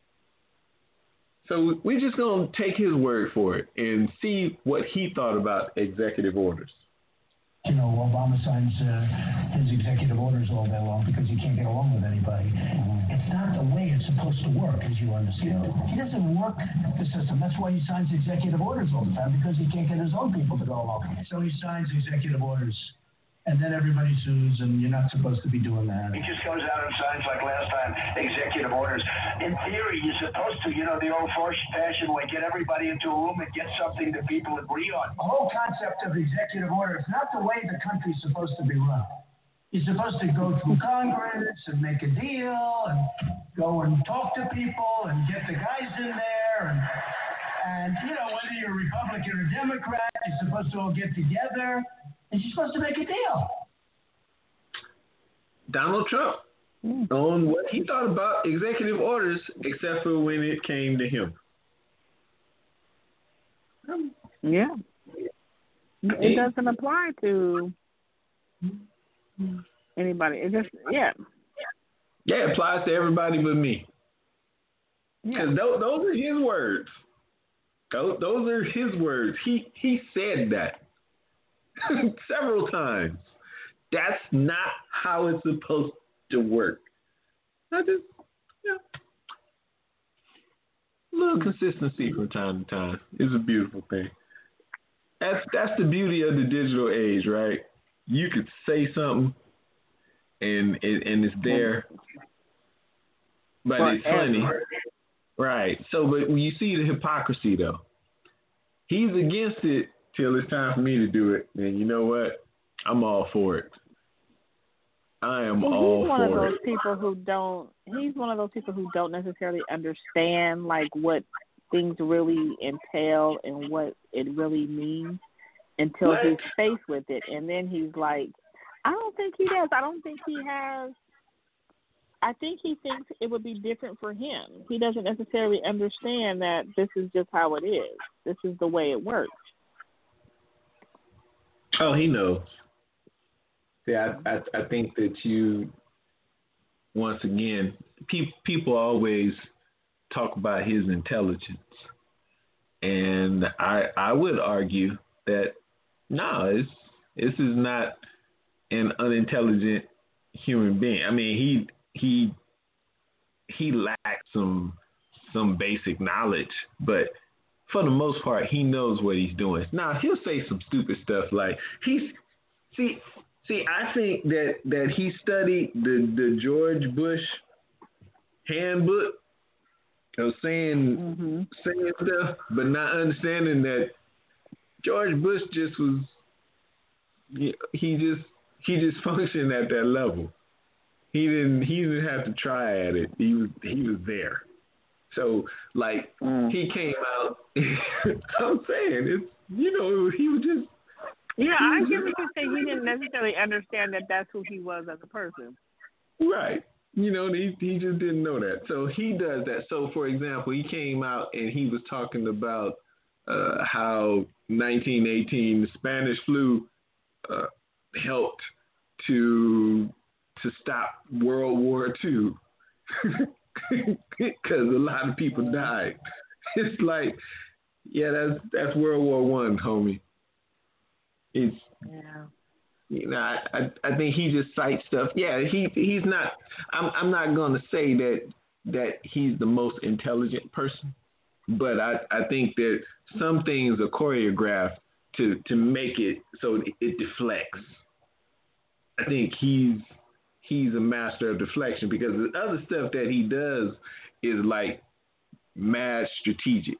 So we're just going to take his word for it and see what he thought about executive orders. You know, Obama signs his executive orders all day long because he can't get along with anybody. It's not the way it's supposed to work, as you understand. He doesn't work the system. That's why he signs executive orders all the time, because he can't get his own people to go along. So he signs executive orders, and then everybody sues, and you're not supposed to be doing that. He just goes out and signs, like last time, executive orders. In theory, you're supposed to, the old-fashioned way, get everybody into a room and get something that people agree on. The whole concept of executive order is not the way the country's supposed to be run. You're supposed to go through Congress and make a deal and go and talk to people and get the guys in there and whether you're Republican or Democrat, you're supposed to all get together. And she's supposed to make a deal. Donald Trump on what he thought about executive orders, except for when it came to him. Yeah. It doesn't apply to anybody. It just, Yeah, it applies to everybody but me. Because those are his words. Those are his words. He said that. Several times. That's not how it's supposed to work. A little consistency from time to time is a beautiful thing. That's the beauty of the digital age, right? You could say something and it's there, but it's funny, right? So, but when you see the hypocrisy, though, he's against it till it's time for me to do it, and you know what? I'm all for it. I am all for it. He's one of those people who don't necessarily understand like what things really entail and what it really means until he's faced with it, and then he's like, I don't think he does. I think he thinks it would be different for him. He doesn't necessarily understand that this is just how it is. This is the way it works. Oh, he knows. See, I think that once again, people always talk about his intelligence. And I would argue that, no, this is not an unintelligent human being. I mean, he lacks some basic knowledge, but for the most part, he knows what he's doing. Now, he'll say some stupid stuff like I think that he studied the George Bush handbook of saying stuff, but not understanding that George Bush just was he just functioned at that level. He didn't have to try at it. He was there. So like he came out. I'm saying it's he was just. Yeah, I get what you say. He didn't necessarily understand that that's who he was as a person. Right. He just didn't know that. So he does that. So for example, he came out and he was talking about how 1918 the Spanish flu helped to stop World War II because a lot of people died. It's like, yeah, that's World War I, homie. It's I think he just cites stuff. Yeah, he's not. I'm not going to say that he's the most intelligent person, but I think that some things are choreographed to make it so it deflects. I think he's a master of deflection because the other stuff that he does is like mad strategic.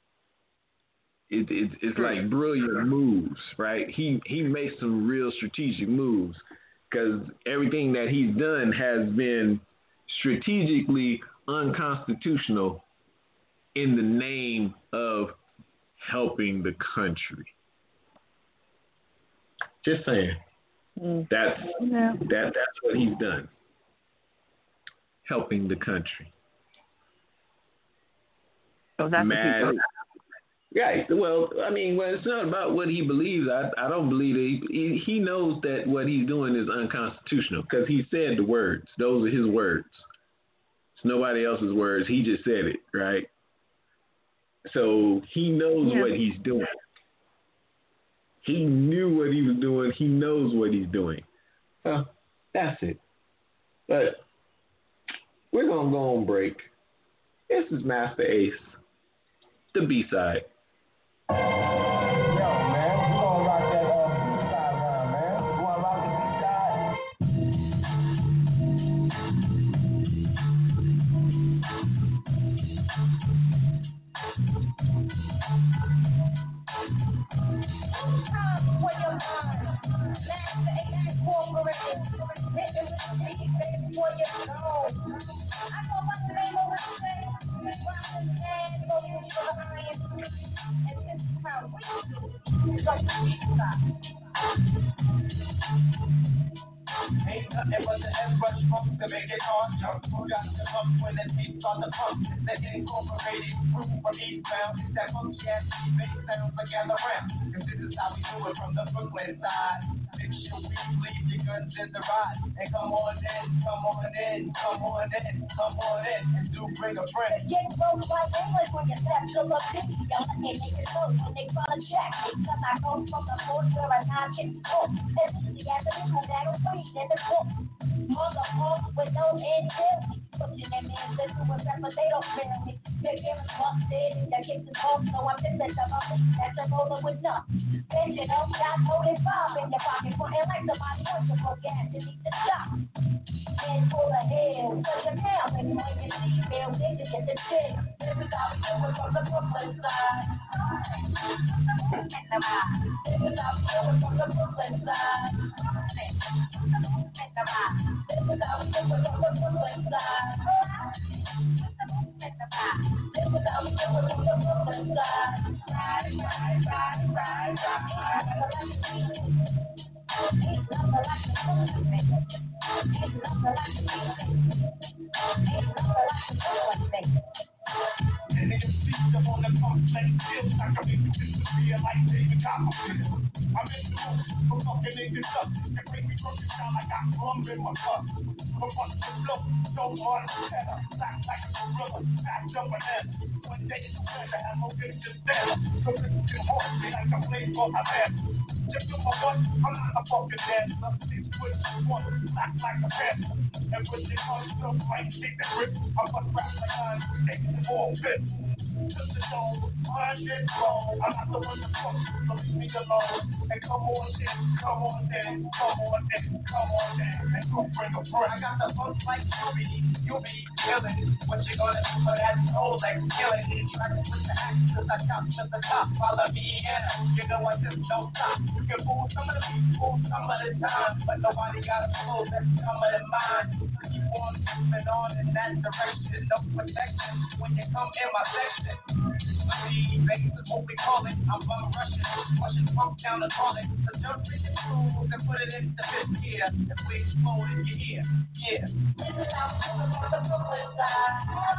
It's like brilliant moves, right? He makes some real strategic moves because everything that he's done has been strategically unconstitutional in the name of helping the country. Just saying. That's what he's done. Helping the country. So that's mad. Right. Well, I mean, it's not about what he believes. I don't believe that he knows that what he's doing is unconstitutional because he said the words. Those are his words. It's nobody else's words. He just said it, right? So he knows what he's doing. He knew what he was doing. He knows what he's doing. So that's it. But we're going to go on break. This is Master Ace, the B-side. Yo, man, we gonna rock that B-side round, man. You wanna rock the B-side? Ain't nothing but the airbrush funk to make it on jump. Who got the pump when the beats on the pump? That incorporated crew from eastbound. That funky ass bass sounds like gather round. Cause this is how we do it from the Brooklyn side. Fix your weed, leave your guns in the ride. And come on in, come on in, come on in, come on in. And do bring a friend. Get broke like English when you step to the beat. Y'all can't make it close when they try to check. Because I go from the force where I not get caught. It's easy as it is, and that'll wait in the court. Motherfucker with no end bill. Pushing them in, listen with them, but they don't feel me. They're getting busted, they're getting home, so I'm just at the moment. That's a roller with nothing. Bench it up, got loaded bomb in your pocket. Putting like somebody wants to put gas and need to stop. Head full of hell, put your nail in when you see real niggas get the shit. This is how we do it from the Brooklyn side. This is how we do it from the Brooklyn side. This is how we do it from the Brooklyn side. This is how we do it from the Brooklyn side. Ride, ride, ride, ride, ride, And niggas see them on the pump, playing field, like a big real like David Copperfield. I'm in the mood for fucking niggas up. They break me from the sound like I rum in my cup. I'm busting the flow, so hard as a tether. Black like a gorilla, back jumping in. One day in the weather, I'm okay just there. So listen to horse me like I play for my band. Just do my one, I'm not a fucking dancer. 6 foot 1, black like a panther. And when they come so like shake the grip, I'm a rap like I'm taking the ball fit. Just the zone, mind and roll. I'm not the one to fuck, so leave me alone. And come on in, come on in, come on in, come on in. And you bring a friend. I got the funk like you be killing. What you gonna do for that soul like killing? Try to put the action to the top, to the top. Follow me in, you know I just don't stop. You can fool some of the people, some of the time, but nobody got a flow that's some of the mind. Keep on moving on in that direction, no protection when you come in my section. Bass is what we call it. I'm bum rushing, pushing pump down the toilet. So jump in the groove and put it into fifth gear. If we explode in your ear, yeah. This is how we do it from the Brooklyn side.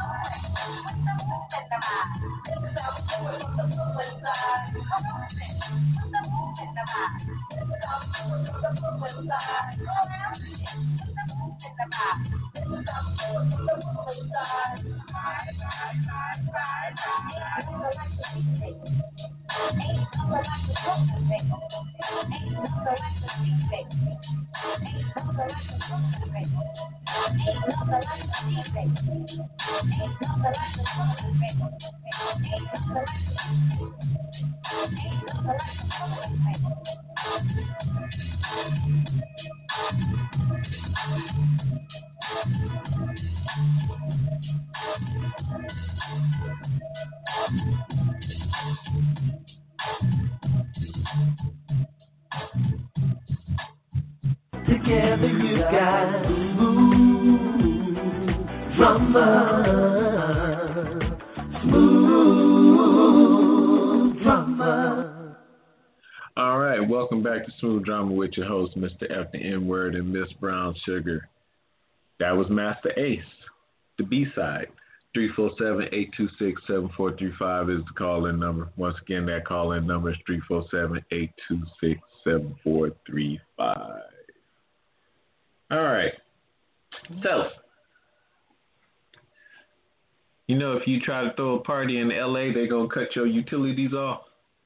This is how we do it from the Brooklyn side. This is how we do it from the Brooklyn side. This is how we do it from the Brooklyn side. Ride, ride, ride, ride, ride. Ain't nothing like the Brooklyn thing. Ain't nothing like the C-Thing. Ain't nothing like the Brooklyn thing. Ain't nothing like the C-Thing. Ain't nothing like the Brooklyn thing. Ain't nothing like the C-Thing. Ain't nothing like the Brooklyn thing. Together you got smooth drama, smooth drama. All right, welcome back to Smooth Drama with your host, Mr. F the N-Word and Miss Brown Sugar. That was Master Ace, the B-side. 347-826-7435 is the call-in number. Once again, that call-in number is 347-826-7435. All right. So, if you try to throw a party in LA, they're going to cut your utilities off.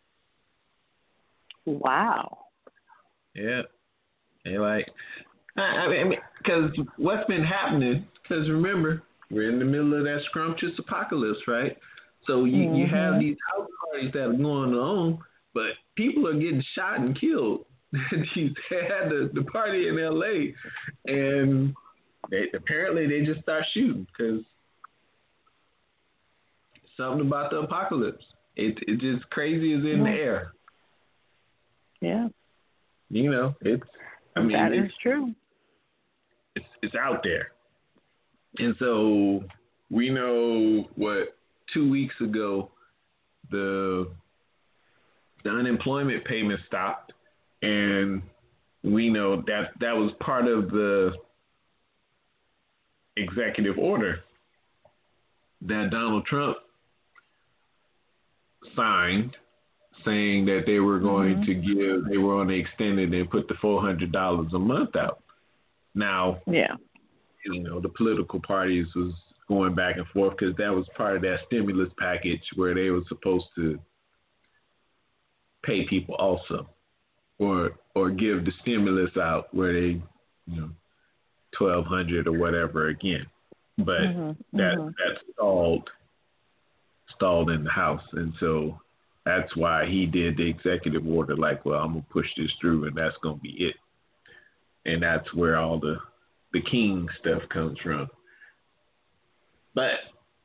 Wow. Yeah. They I mean, because what's been happening, because remember, we're in the middle of that scrumptious apocalypse, right? So you have these house parties that are going on, but people are getting shot and killed. They had the party in LA, and apparently they just start shooting because something about the apocalypse. It just crazy is in the air. Yeah. That is true. It's out there. And so we know 2 weeks ago the unemployment payment stopped, and we know that was part of the executive order that Donald Trump signed, saying that they were going to they were going to extend it and put the $400 a month out. Now, the political parties was going back and forth because that was part of that stimulus package where they were supposed to pay people also, or give the stimulus out where they, $1,200 or whatever again. But that's stalled in the House, and so that's why he did the executive order. Like, well, I'm gonna push this through, and that's gonna be it. And that's where all the King stuff comes from. But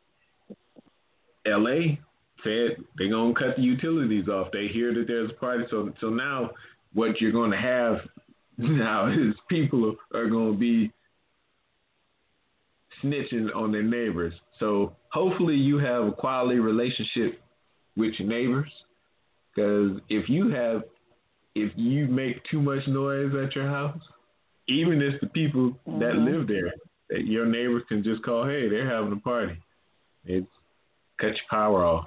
LA said they're going to cut the utilities off. They hear that there's a party. So now what you're going to have now is people are going to be snitching on their neighbors. So hopefully you have a quality relationship with your neighbors. Because if you make too much noise at your house, even if the people that live there, that your neighbors can just call, hey, they're having a party. It's cut your power off.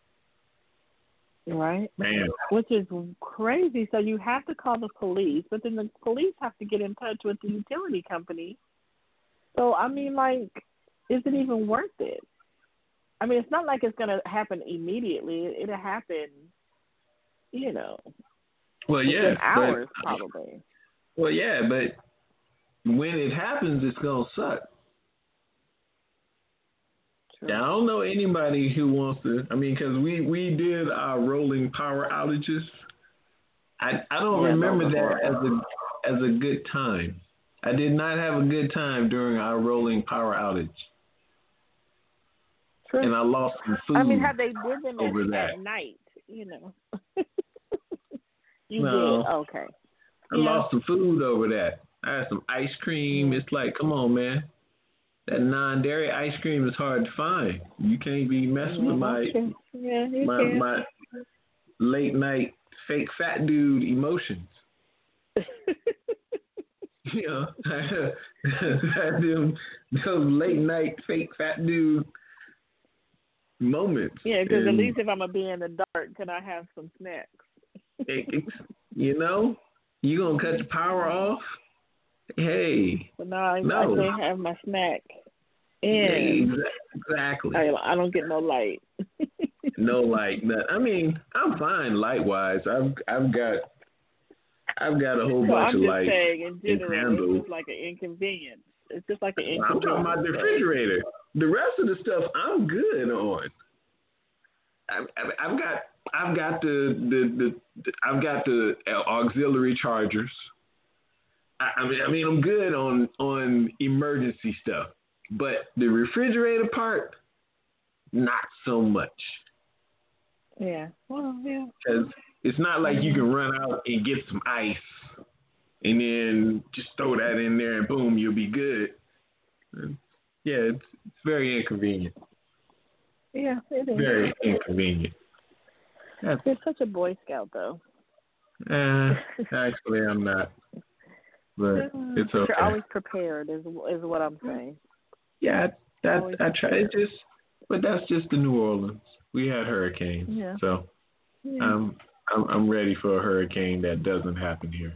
Right. Man. Which is crazy. So you have to call the police, but then the police have to get in touch with the utility company. So, I mean, is it even worth it? I mean, it's not like it's going to happen immediately. It'll happen, well, yeah, within hours probably. Well, yeah, but when it happens, it's going to suck. True. Now, I don't know anybody who wants to, because we did our rolling power outages. I don't remember that as a good time. I did not have a good time during our rolling power outage. True. And I lost some food. How they did them at night, You No. did? Okay. I lost some food over that. I had some ice cream. It's like, come on, man. That non-dairy ice cream is hard to find. You can't be messing with my late night fake fat dude emotions. I had those late night fake fat dude moments. Yeah, because at least if I'm going to be in the dark, can I have some snacks? You're going to cut the power off? Hey. But no, I can't have my snack. And exactly. I don't get no light. No light. I'm fine light-wise. I've got a whole bunch of light. I'm just saying, in general, it's just like an inconvenience. It's just like an inconvenience. I'm talking about the refrigerator. The rest of the stuff I'm good on. I've got the auxiliary chargers. I'm good on emergency stuff, but the refrigerator part, not so much. Yeah. Well, yeah. Because it's not like you can run out and get some ice and then just throw that in there and boom, you'll be good. Yeah, it's very inconvenient. Yeah, it is. Very inconvenient. You're such a Boy Scout, though. Actually, I'm not. But it's okay. You're always prepared, is what I'm saying. Yeah, I try. But that's just the New Orleans. We had hurricanes, so I'm ready for a hurricane that doesn't happen here.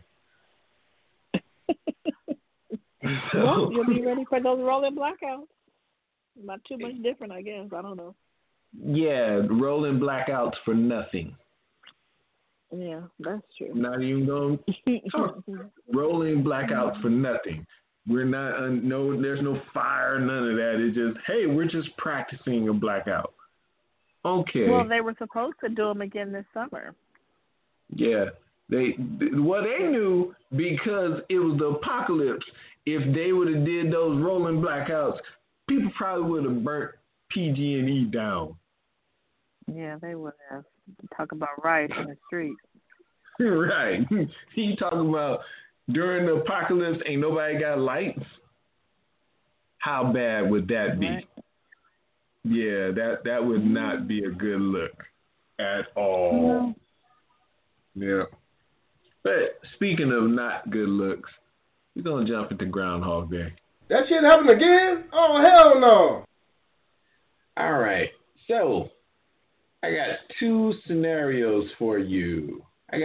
Well, you'll be ready for those rolling blackouts. Not too much different, I guess. I don't know. Yeah, rolling blackouts for nothing. Yeah, that's true. Not even going to talk. Rolling blackouts for nothing. We're not, there's no fire, none of that. It's just, hey, we're just practicing a blackout. Okay. Well, they were supposed to do them again this summer. Yeah. They knew, because it was the apocalypse. If they would have did those rolling blackouts, people probably would have burnt PG&E down. Yeah, they would have. Talk about riots in the streets. Right. You talking about during the apocalypse ain't nobody got lights? How bad would that be? Right. Yeah, that would not be a good look at all. No. Yeah. But speaking of not good looks, we're going to jump into Groundhog Day. That shit happened again? Oh, hell no. All right. So, I got two scenarios for you.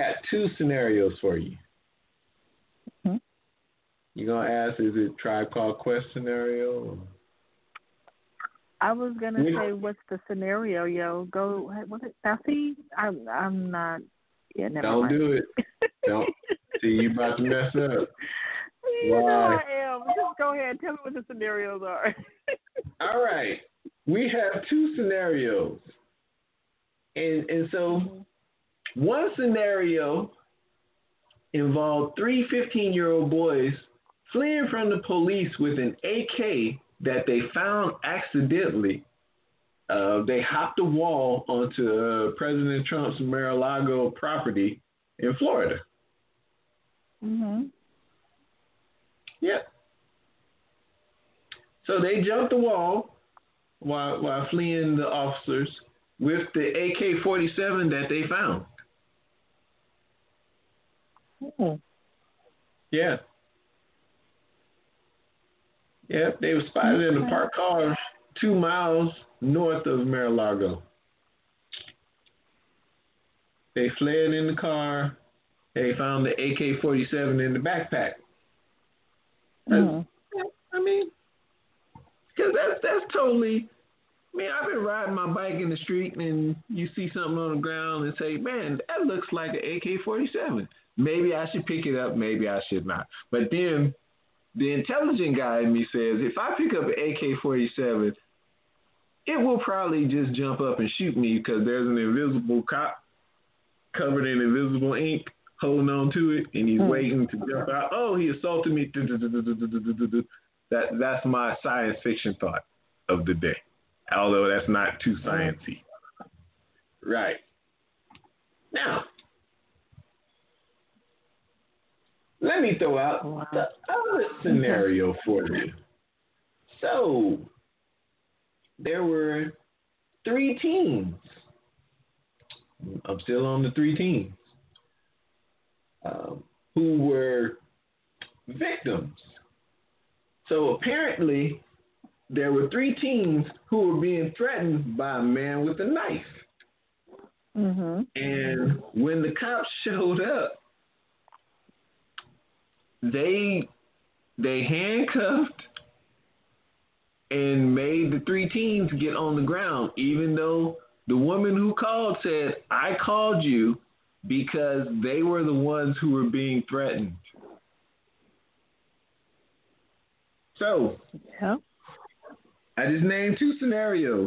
Mm-hmm. You going to ask, is it Tribe Called Quest scenario? I was going to say, what's the scenario, yo? Go, what's it? Now, see, I'm not, yeah, never Don't mind. do it. Don't. See, you about to mess up. You know I am. Just go ahead. Tell me what the scenarios are. All right. We have two scenarios. And so one scenario involved three 15-year-old boys fleeing from the police with an AK that they found accidentally. They hopped a wall onto President Trump's Mar-a-Lago property in Florida. Mm-hmm. Yep. So they jumped the wall while fleeing the officers with the AK-47 that they found. Mm-hmm. Yeah. Yep, they were spotted in a parked car 2 miles north of Mar-a-Lago. They fled in the car. They found the AK-47 in the backpack. I mean, because that's totally. I mean, I've been riding my bike in the street and you see something on the ground and say, man, that looks like an AK-47. Maybe I should pick it up. Maybe I should not. But then the intelligent guy in me says, if I pick up an AK-47, it will probably just jump up and shoot me because there's an invisible cop covered in invisible ink holding on to it, and he's waiting to jump out. Oh, he assaulted me. That's my science fiction thought of the day, although that's not too sciencey. Right. Now, let me throw out the other scenario for you. So, there were 3 teens. I'm still on the 3 teens. Who were victims. So apparently, there were 3 teens who were being threatened by a man with a knife. Mm-hmm. And when the cops showed up, they handcuffed and made the 3 teens get on the ground, even though the woman who called said, I called you because they were the ones who were being threatened. So, I just named 2 scenarios.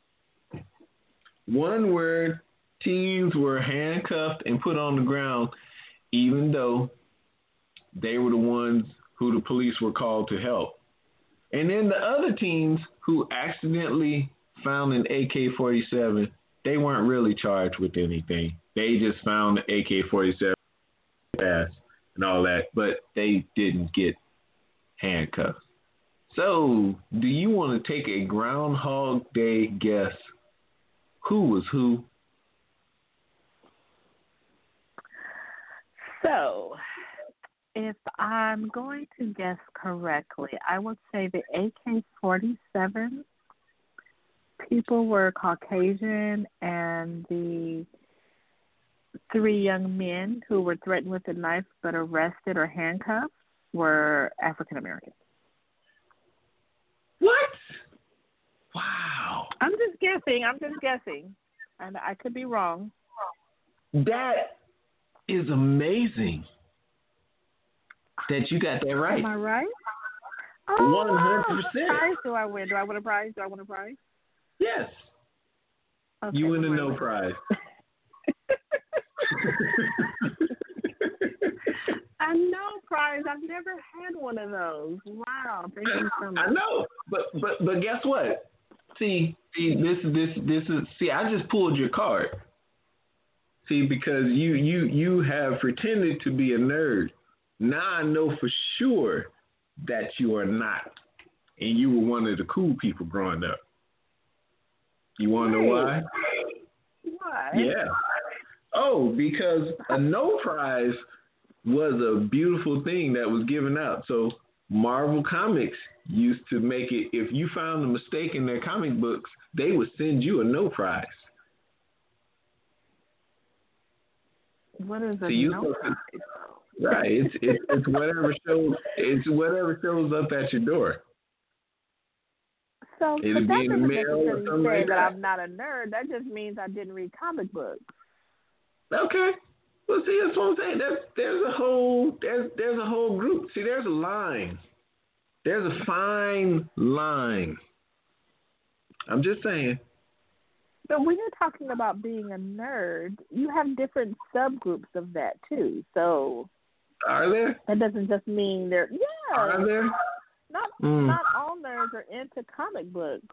One where teens were handcuffed and put on the ground, even though they were the ones who the police were called to help. And then the other teens who accidentally found an AK-47, they weren't really charged with anything. They just found the AK-47 and all that, but they didn't get handcuffed. So, do you want to take a Groundhog Day guess? Who was who? So, if I'm going to guess correctly, I would say the AK-47 people were Caucasian, and the 3 young men who were threatened with a knife but arrested or handcuffed were African American. What? Wow. I'm just guessing, and I could be wrong. That is amazing that you got that right. Am I right? 100%. Prize do I win? Do I win a prize? Yes. Okay, You win a no prize. A no prize. I've never had one of those. Wow. Thank you so much. I know, but guess what? See, this is. See, I just pulled your card. See, because you have pretended to be a nerd. Now I know for sure that you are not, and you were one of the cool people growing up. You want to know why? Why? Yeah. Oh, because a no prize was a beautiful thing that was given out. So Marvel Comics used to make it, if you found a mistake in their comic books, they would send you a no prize. What is a no prize? Right. It's whatever shows up at your door. So, It'll but that be in the doesn't mail or necessarily something say like that that. I'm not a nerd. That just means I didn't read comic books. Okay. Well, see, that's what I'm saying. There's a whole group. See, there's a line. There's a fine line. I'm just saying. But when you're talking about being a nerd, you have different subgroups of that too. So Are there? That doesn't just mean they're Are there? Not all nerds are into comic books.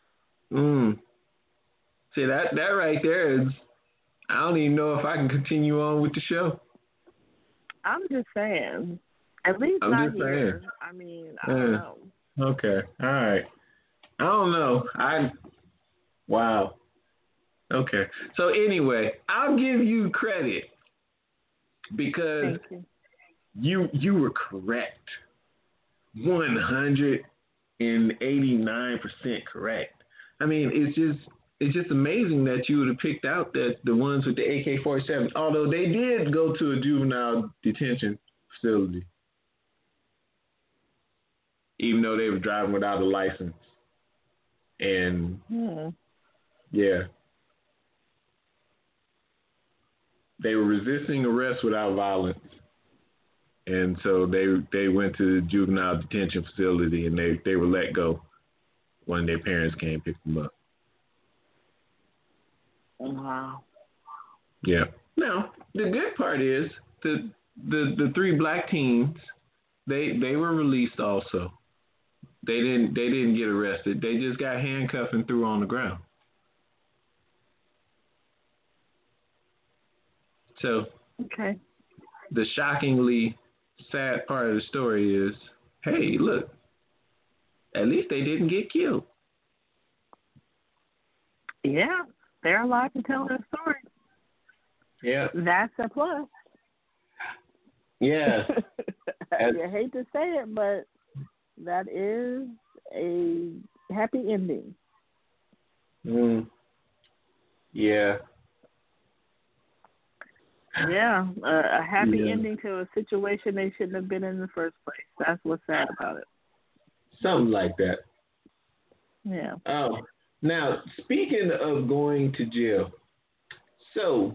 See that right there is. I don't even know if I can continue on with the show. I'm just saying. At least I'm not just here. saying. I mean, I don't know. Okay. All right. I don't know. Wow. Okay. So anyway, I'll give you credit because you were correct. 189% correct. I mean, it's just amazing that you would have picked out the ones with the AK-47, although they did go to a juvenile detention facility, even though they were driving without a license. And yeah, they were resisting arrest without violence. And so they went to the juvenile detention facility, and they were let go when their parents came pick them up. Wow. Yeah. Now the good part is the 3 black teens they were released also. They didn't get arrested. They just got handcuffed and threw on the ground. So the shockingly sad part of the story is, hey, look, at least they didn't get killed. Yeah, they're alive to tell their story. Yeah. That's a plus. Yeah. I hate to say it, but that is a happy ending. Yeah. Yeah, a happy ending to a situation they shouldn't have been in the first place. That's what's sad about it. Something like that. Yeah. Oh, now speaking of going to jail, so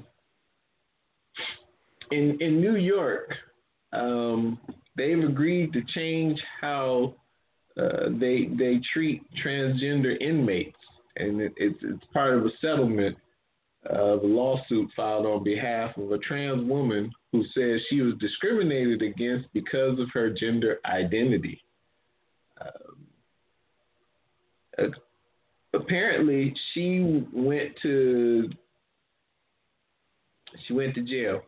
in New York, they've agreed to change how they treat transgender inmates, and it's part of a settlement of a lawsuit filed on behalf of a trans woman who says she was discriminated against because of her gender identity. Apparently, she went to jail,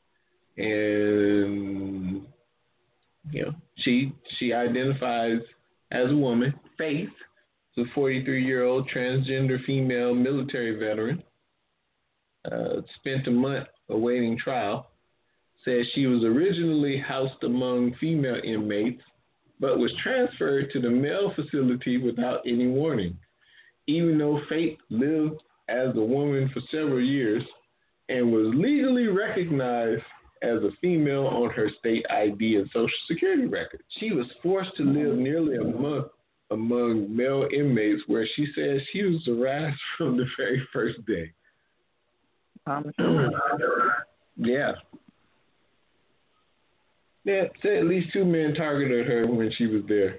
and she identifies as a woman. Faith is a 43-year-old transgender female military veteran. Spent a month awaiting trial. Says she was originally housed among female inmates, but was transferred to the male facility without any warning. even though Faith lived as a woman for several years and was legally recognized as a female on her state ID and Social Security record. She was forced to live nearly a month among male inmates where she says she was harassed from the very first day. Yeah. Yeah, said at least 2 men targeted her when she was there.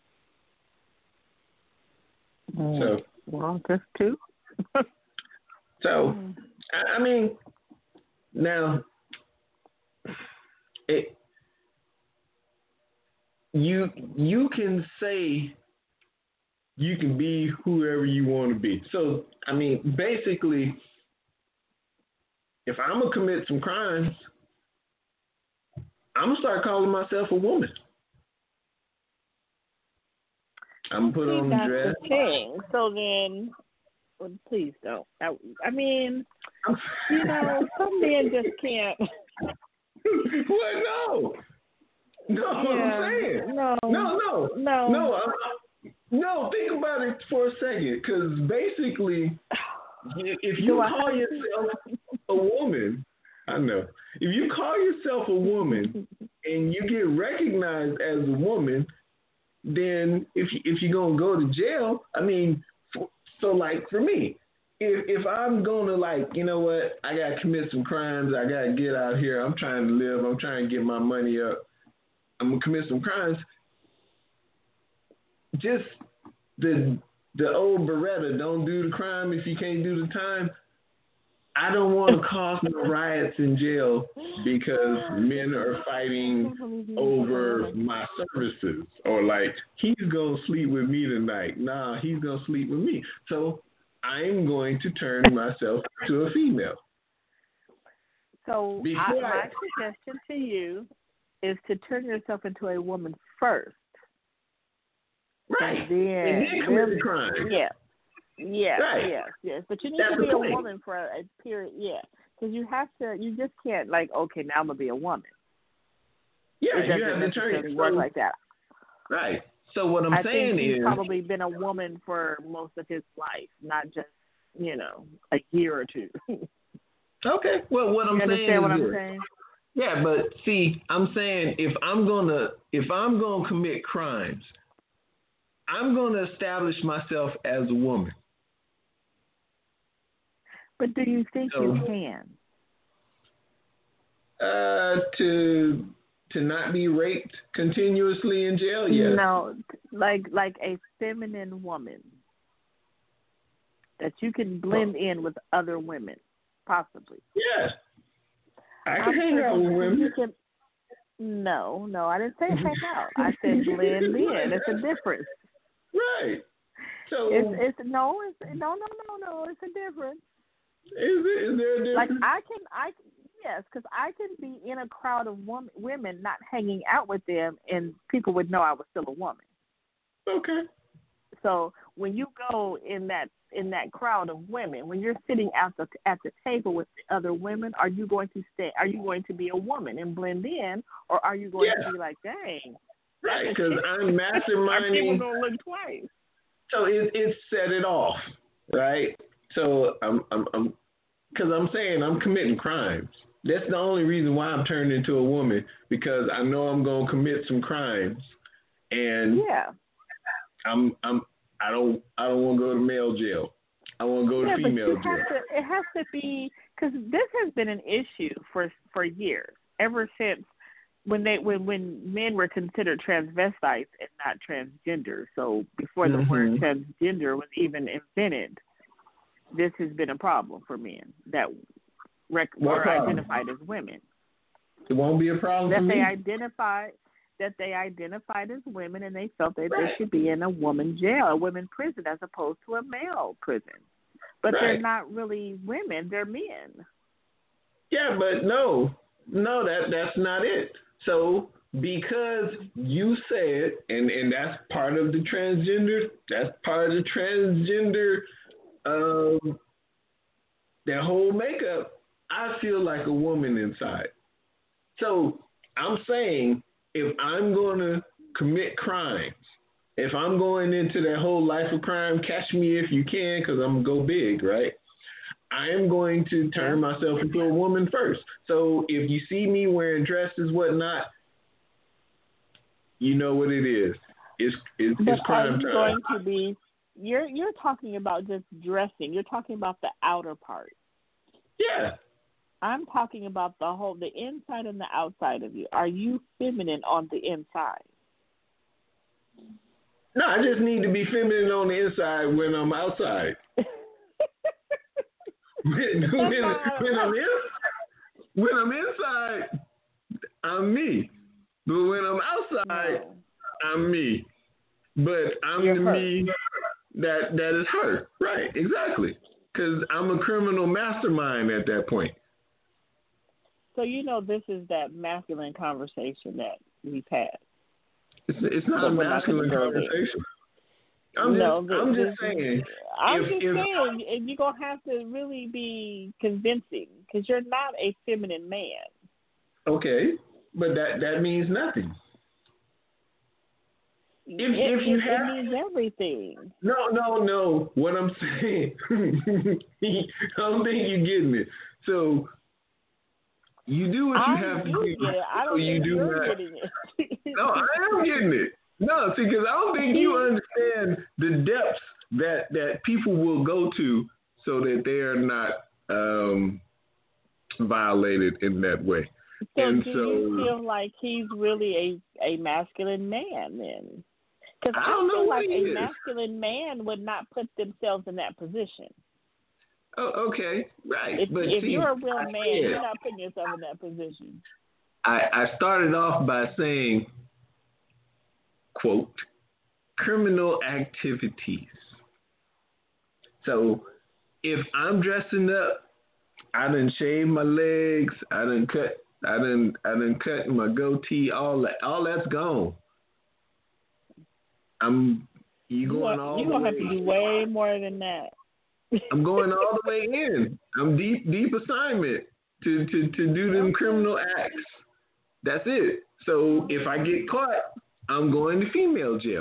So, well, just 2. So, I mean, now, you can say you can be whoever you want to be. So, I mean, basically, if I'm going to commit some crimes, I'm going to start calling myself a woman. I'm going to put on the dress. That's the thing. So then, well, please don't. I mean, you know, some men just can't. Well, no, I'm saying. No, think about it for a second, because basically, if you call yourself a woman, I know. If you call yourself a woman and you get recognized as a woman, then if you're going to go to jail, I mean, so like for me, if I'm going to like, you know what, I got to commit some crimes, I got to get out here, I'm trying to live, I'm trying to get my money up, I'm going to commit some crimes, just the old Beretta, don't do the crime if you can't do the time. I don't want to cause no riots in jail because men are fighting over my services, or like, he's going to sleep with me tonight. Nah, he's going to sleep with me. So I'm going to turn myself into a female. So my suggestion to you is to turn yourself into a woman first. Right. And then commit the crime. Yeah. Yes, right. yes. But you need to be a woman for a period, because you just can't, like, okay, now I'm going to be a woman. Yeah, it you have to turn it work like that. Right. So what I'm saying think he's is, probably been a woman for most of his life, not just, a year or 2. Okay. Well, what I'm saying is, I'm saying? Yeah, but see, I'm saying if I'm gonna commit crimes, I'm gonna establish myself as a woman. But do you think you can? To not be raped continuously in jail, yes. No, like a feminine woman that you can blend in with other women, possibly. Yes. I can hang out with women. No, I didn't say hang out. I said blend in. It's a difference. Right. So it's no. It's a difference. Is there a difference? Like yes, because I can be in a crowd of women, not hanging out with them, and people would know I was still a woman. Okay. So when you go in that crowd of women, when you're sitting at the table with the other women, are you going to stay? Are you going to be a woman and blend in, or are you going to be like, dang? Right, because I'm masterminding. People gonna look twice. So it set it off, right? So I'm because I'm saying I'm committing crimes. That's the only reason why I'm turned into a woman, because I know I'm gonna commit some crimes, and I don't want to go to male jail. I want to go to female jail. It has to be, because this has been an issue for years, ever since when men were considered transvestites and not transgender. So before the word transgender was even invented, this has been a problem for men that were identified as women. It won't be a problem for me. That they identified as women, and they felt that they should be in a woman jail, a women prison, as opposed to a male prison. But they're not really women; they're men. Yeah, but no, that's not it. So because you said, and that's part of the transgender, that whole makeup, I feel like a woman inside. So I'm saying, if I'm going to commit crimes if I'm going into that whole life of crime, catch me if you can, because I'm going to go big, right? I am going to turn myself into a woman first. So if you see me wearing dresses, whatnot, you know what it is. It's crime time. Going to be? You're talking about just dressing. You're talking about the outer part. Yeah. I'm talking about the inside and the outside of you. Are you feminine on the inside? No, I just need to be feminine on the inside when I'm outside. when I'm inside, I'm me. But when I'm outside, I'm me. But I'm the me that is her. Right, exactly. Because I'm a criminal mastermind at that point. So this is that masculine conversation that we've had. It's not a masculine conversation. I'm just saying. And you're gonna have to really be convincing because you're not a feminine man. Okay, but that means nothing. It means everything. No. What I'm saying, I don't think you're getting it. So you do what you have to do. I don't think you're getting it. No, I am getting it. No, see, because I don't think you understand the depths that people will go to so that they are not violated in that way. So you feel like he's really a masculine man then? Because I feel like a masculine man would not put themselves in that position. Oh, okay, right. If you're a real man, you're not putting yourself in that position. I started off by saying, quote, criminal activities. So if I'm dressing up, I done shaved my legs, I done cut my goatee, all that's gone. You're gonna have to do way more than that. I'm going all the way in. I'm deep assignment to do them criminal acts. That's it. So if I get caught, I'm going to female jail.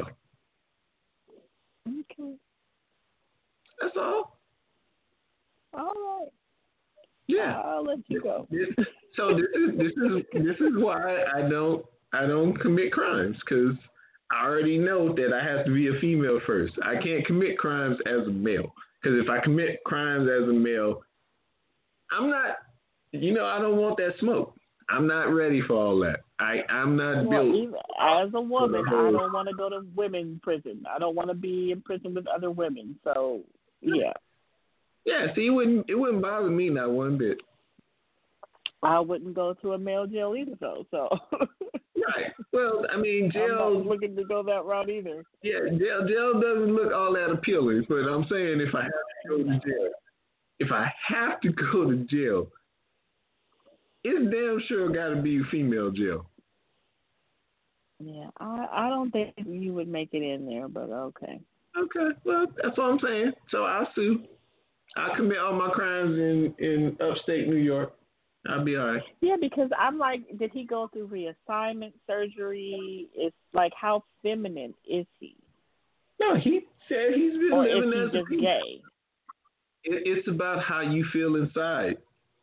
Okay. That's all. All right. Yeah. I'll let you go. This is why I don't commit crimes, because I already know that I have to be a female first. I can't commit crimes as a male, because if I commit crimes as a male, I'm not. I don't want that smoke. I'm not ready for all that. I'm not built. Even as a woman, I don't want to go to women's prison. I don't want to be in prison with other women. So, yeah. Yeah, see, it wouldn't bother me not one bit. I wouldn't go to a male jail either, though. So. Right. Well, I mean, jail. I'm not looking to go that route either. Yeah, jail doesn't look all that appealing. But I'm saying if I have to go to jail, it's damn sure got to be female jail. Yeah, I don't think you would make it in there, but okay. Okay, well, that's what I'm saying. So I'll sue. I'll commit all my crimes in upstate New York. I'll be all right. Yeah, because I'm like, did he go through reassignment surgery? It's like, how feminine is he? No, he said he's been living as a just gay. It's about how you feel inside.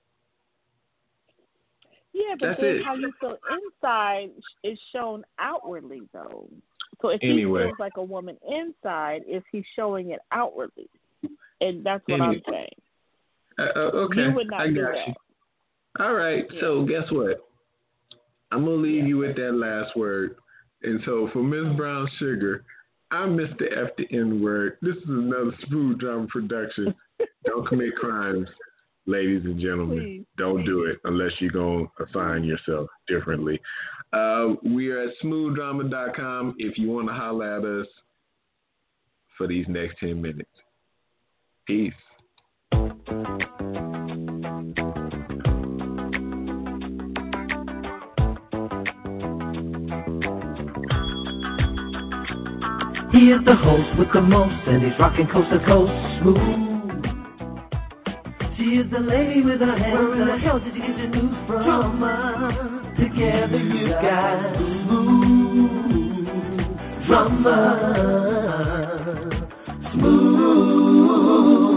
Yeah, but then how you feel inside is shown outwardly, though. So if he feels like a woman inside, is he showing it outwardly? And that's what I'm saying. Okay, you would not do that. You. All right, so guess what? I'm going to leave you with that last word. And so for Ms. Brown Sugar, I'm Mr. F the N-word. This is another Smooth Drama production. Don't commit crimes, ladies and gentlemen. Please. Don't do it unless you're going to assign yourself differently. We are at smoothdrama.com if you want to holler at us for these next 10 minutes. Peace. He is the host with the most, and he's rocking coast to coast, smooth. She is the lady with her hands. Where in the hell did you get your news from? Drama. Together you got smooth drummer, smooth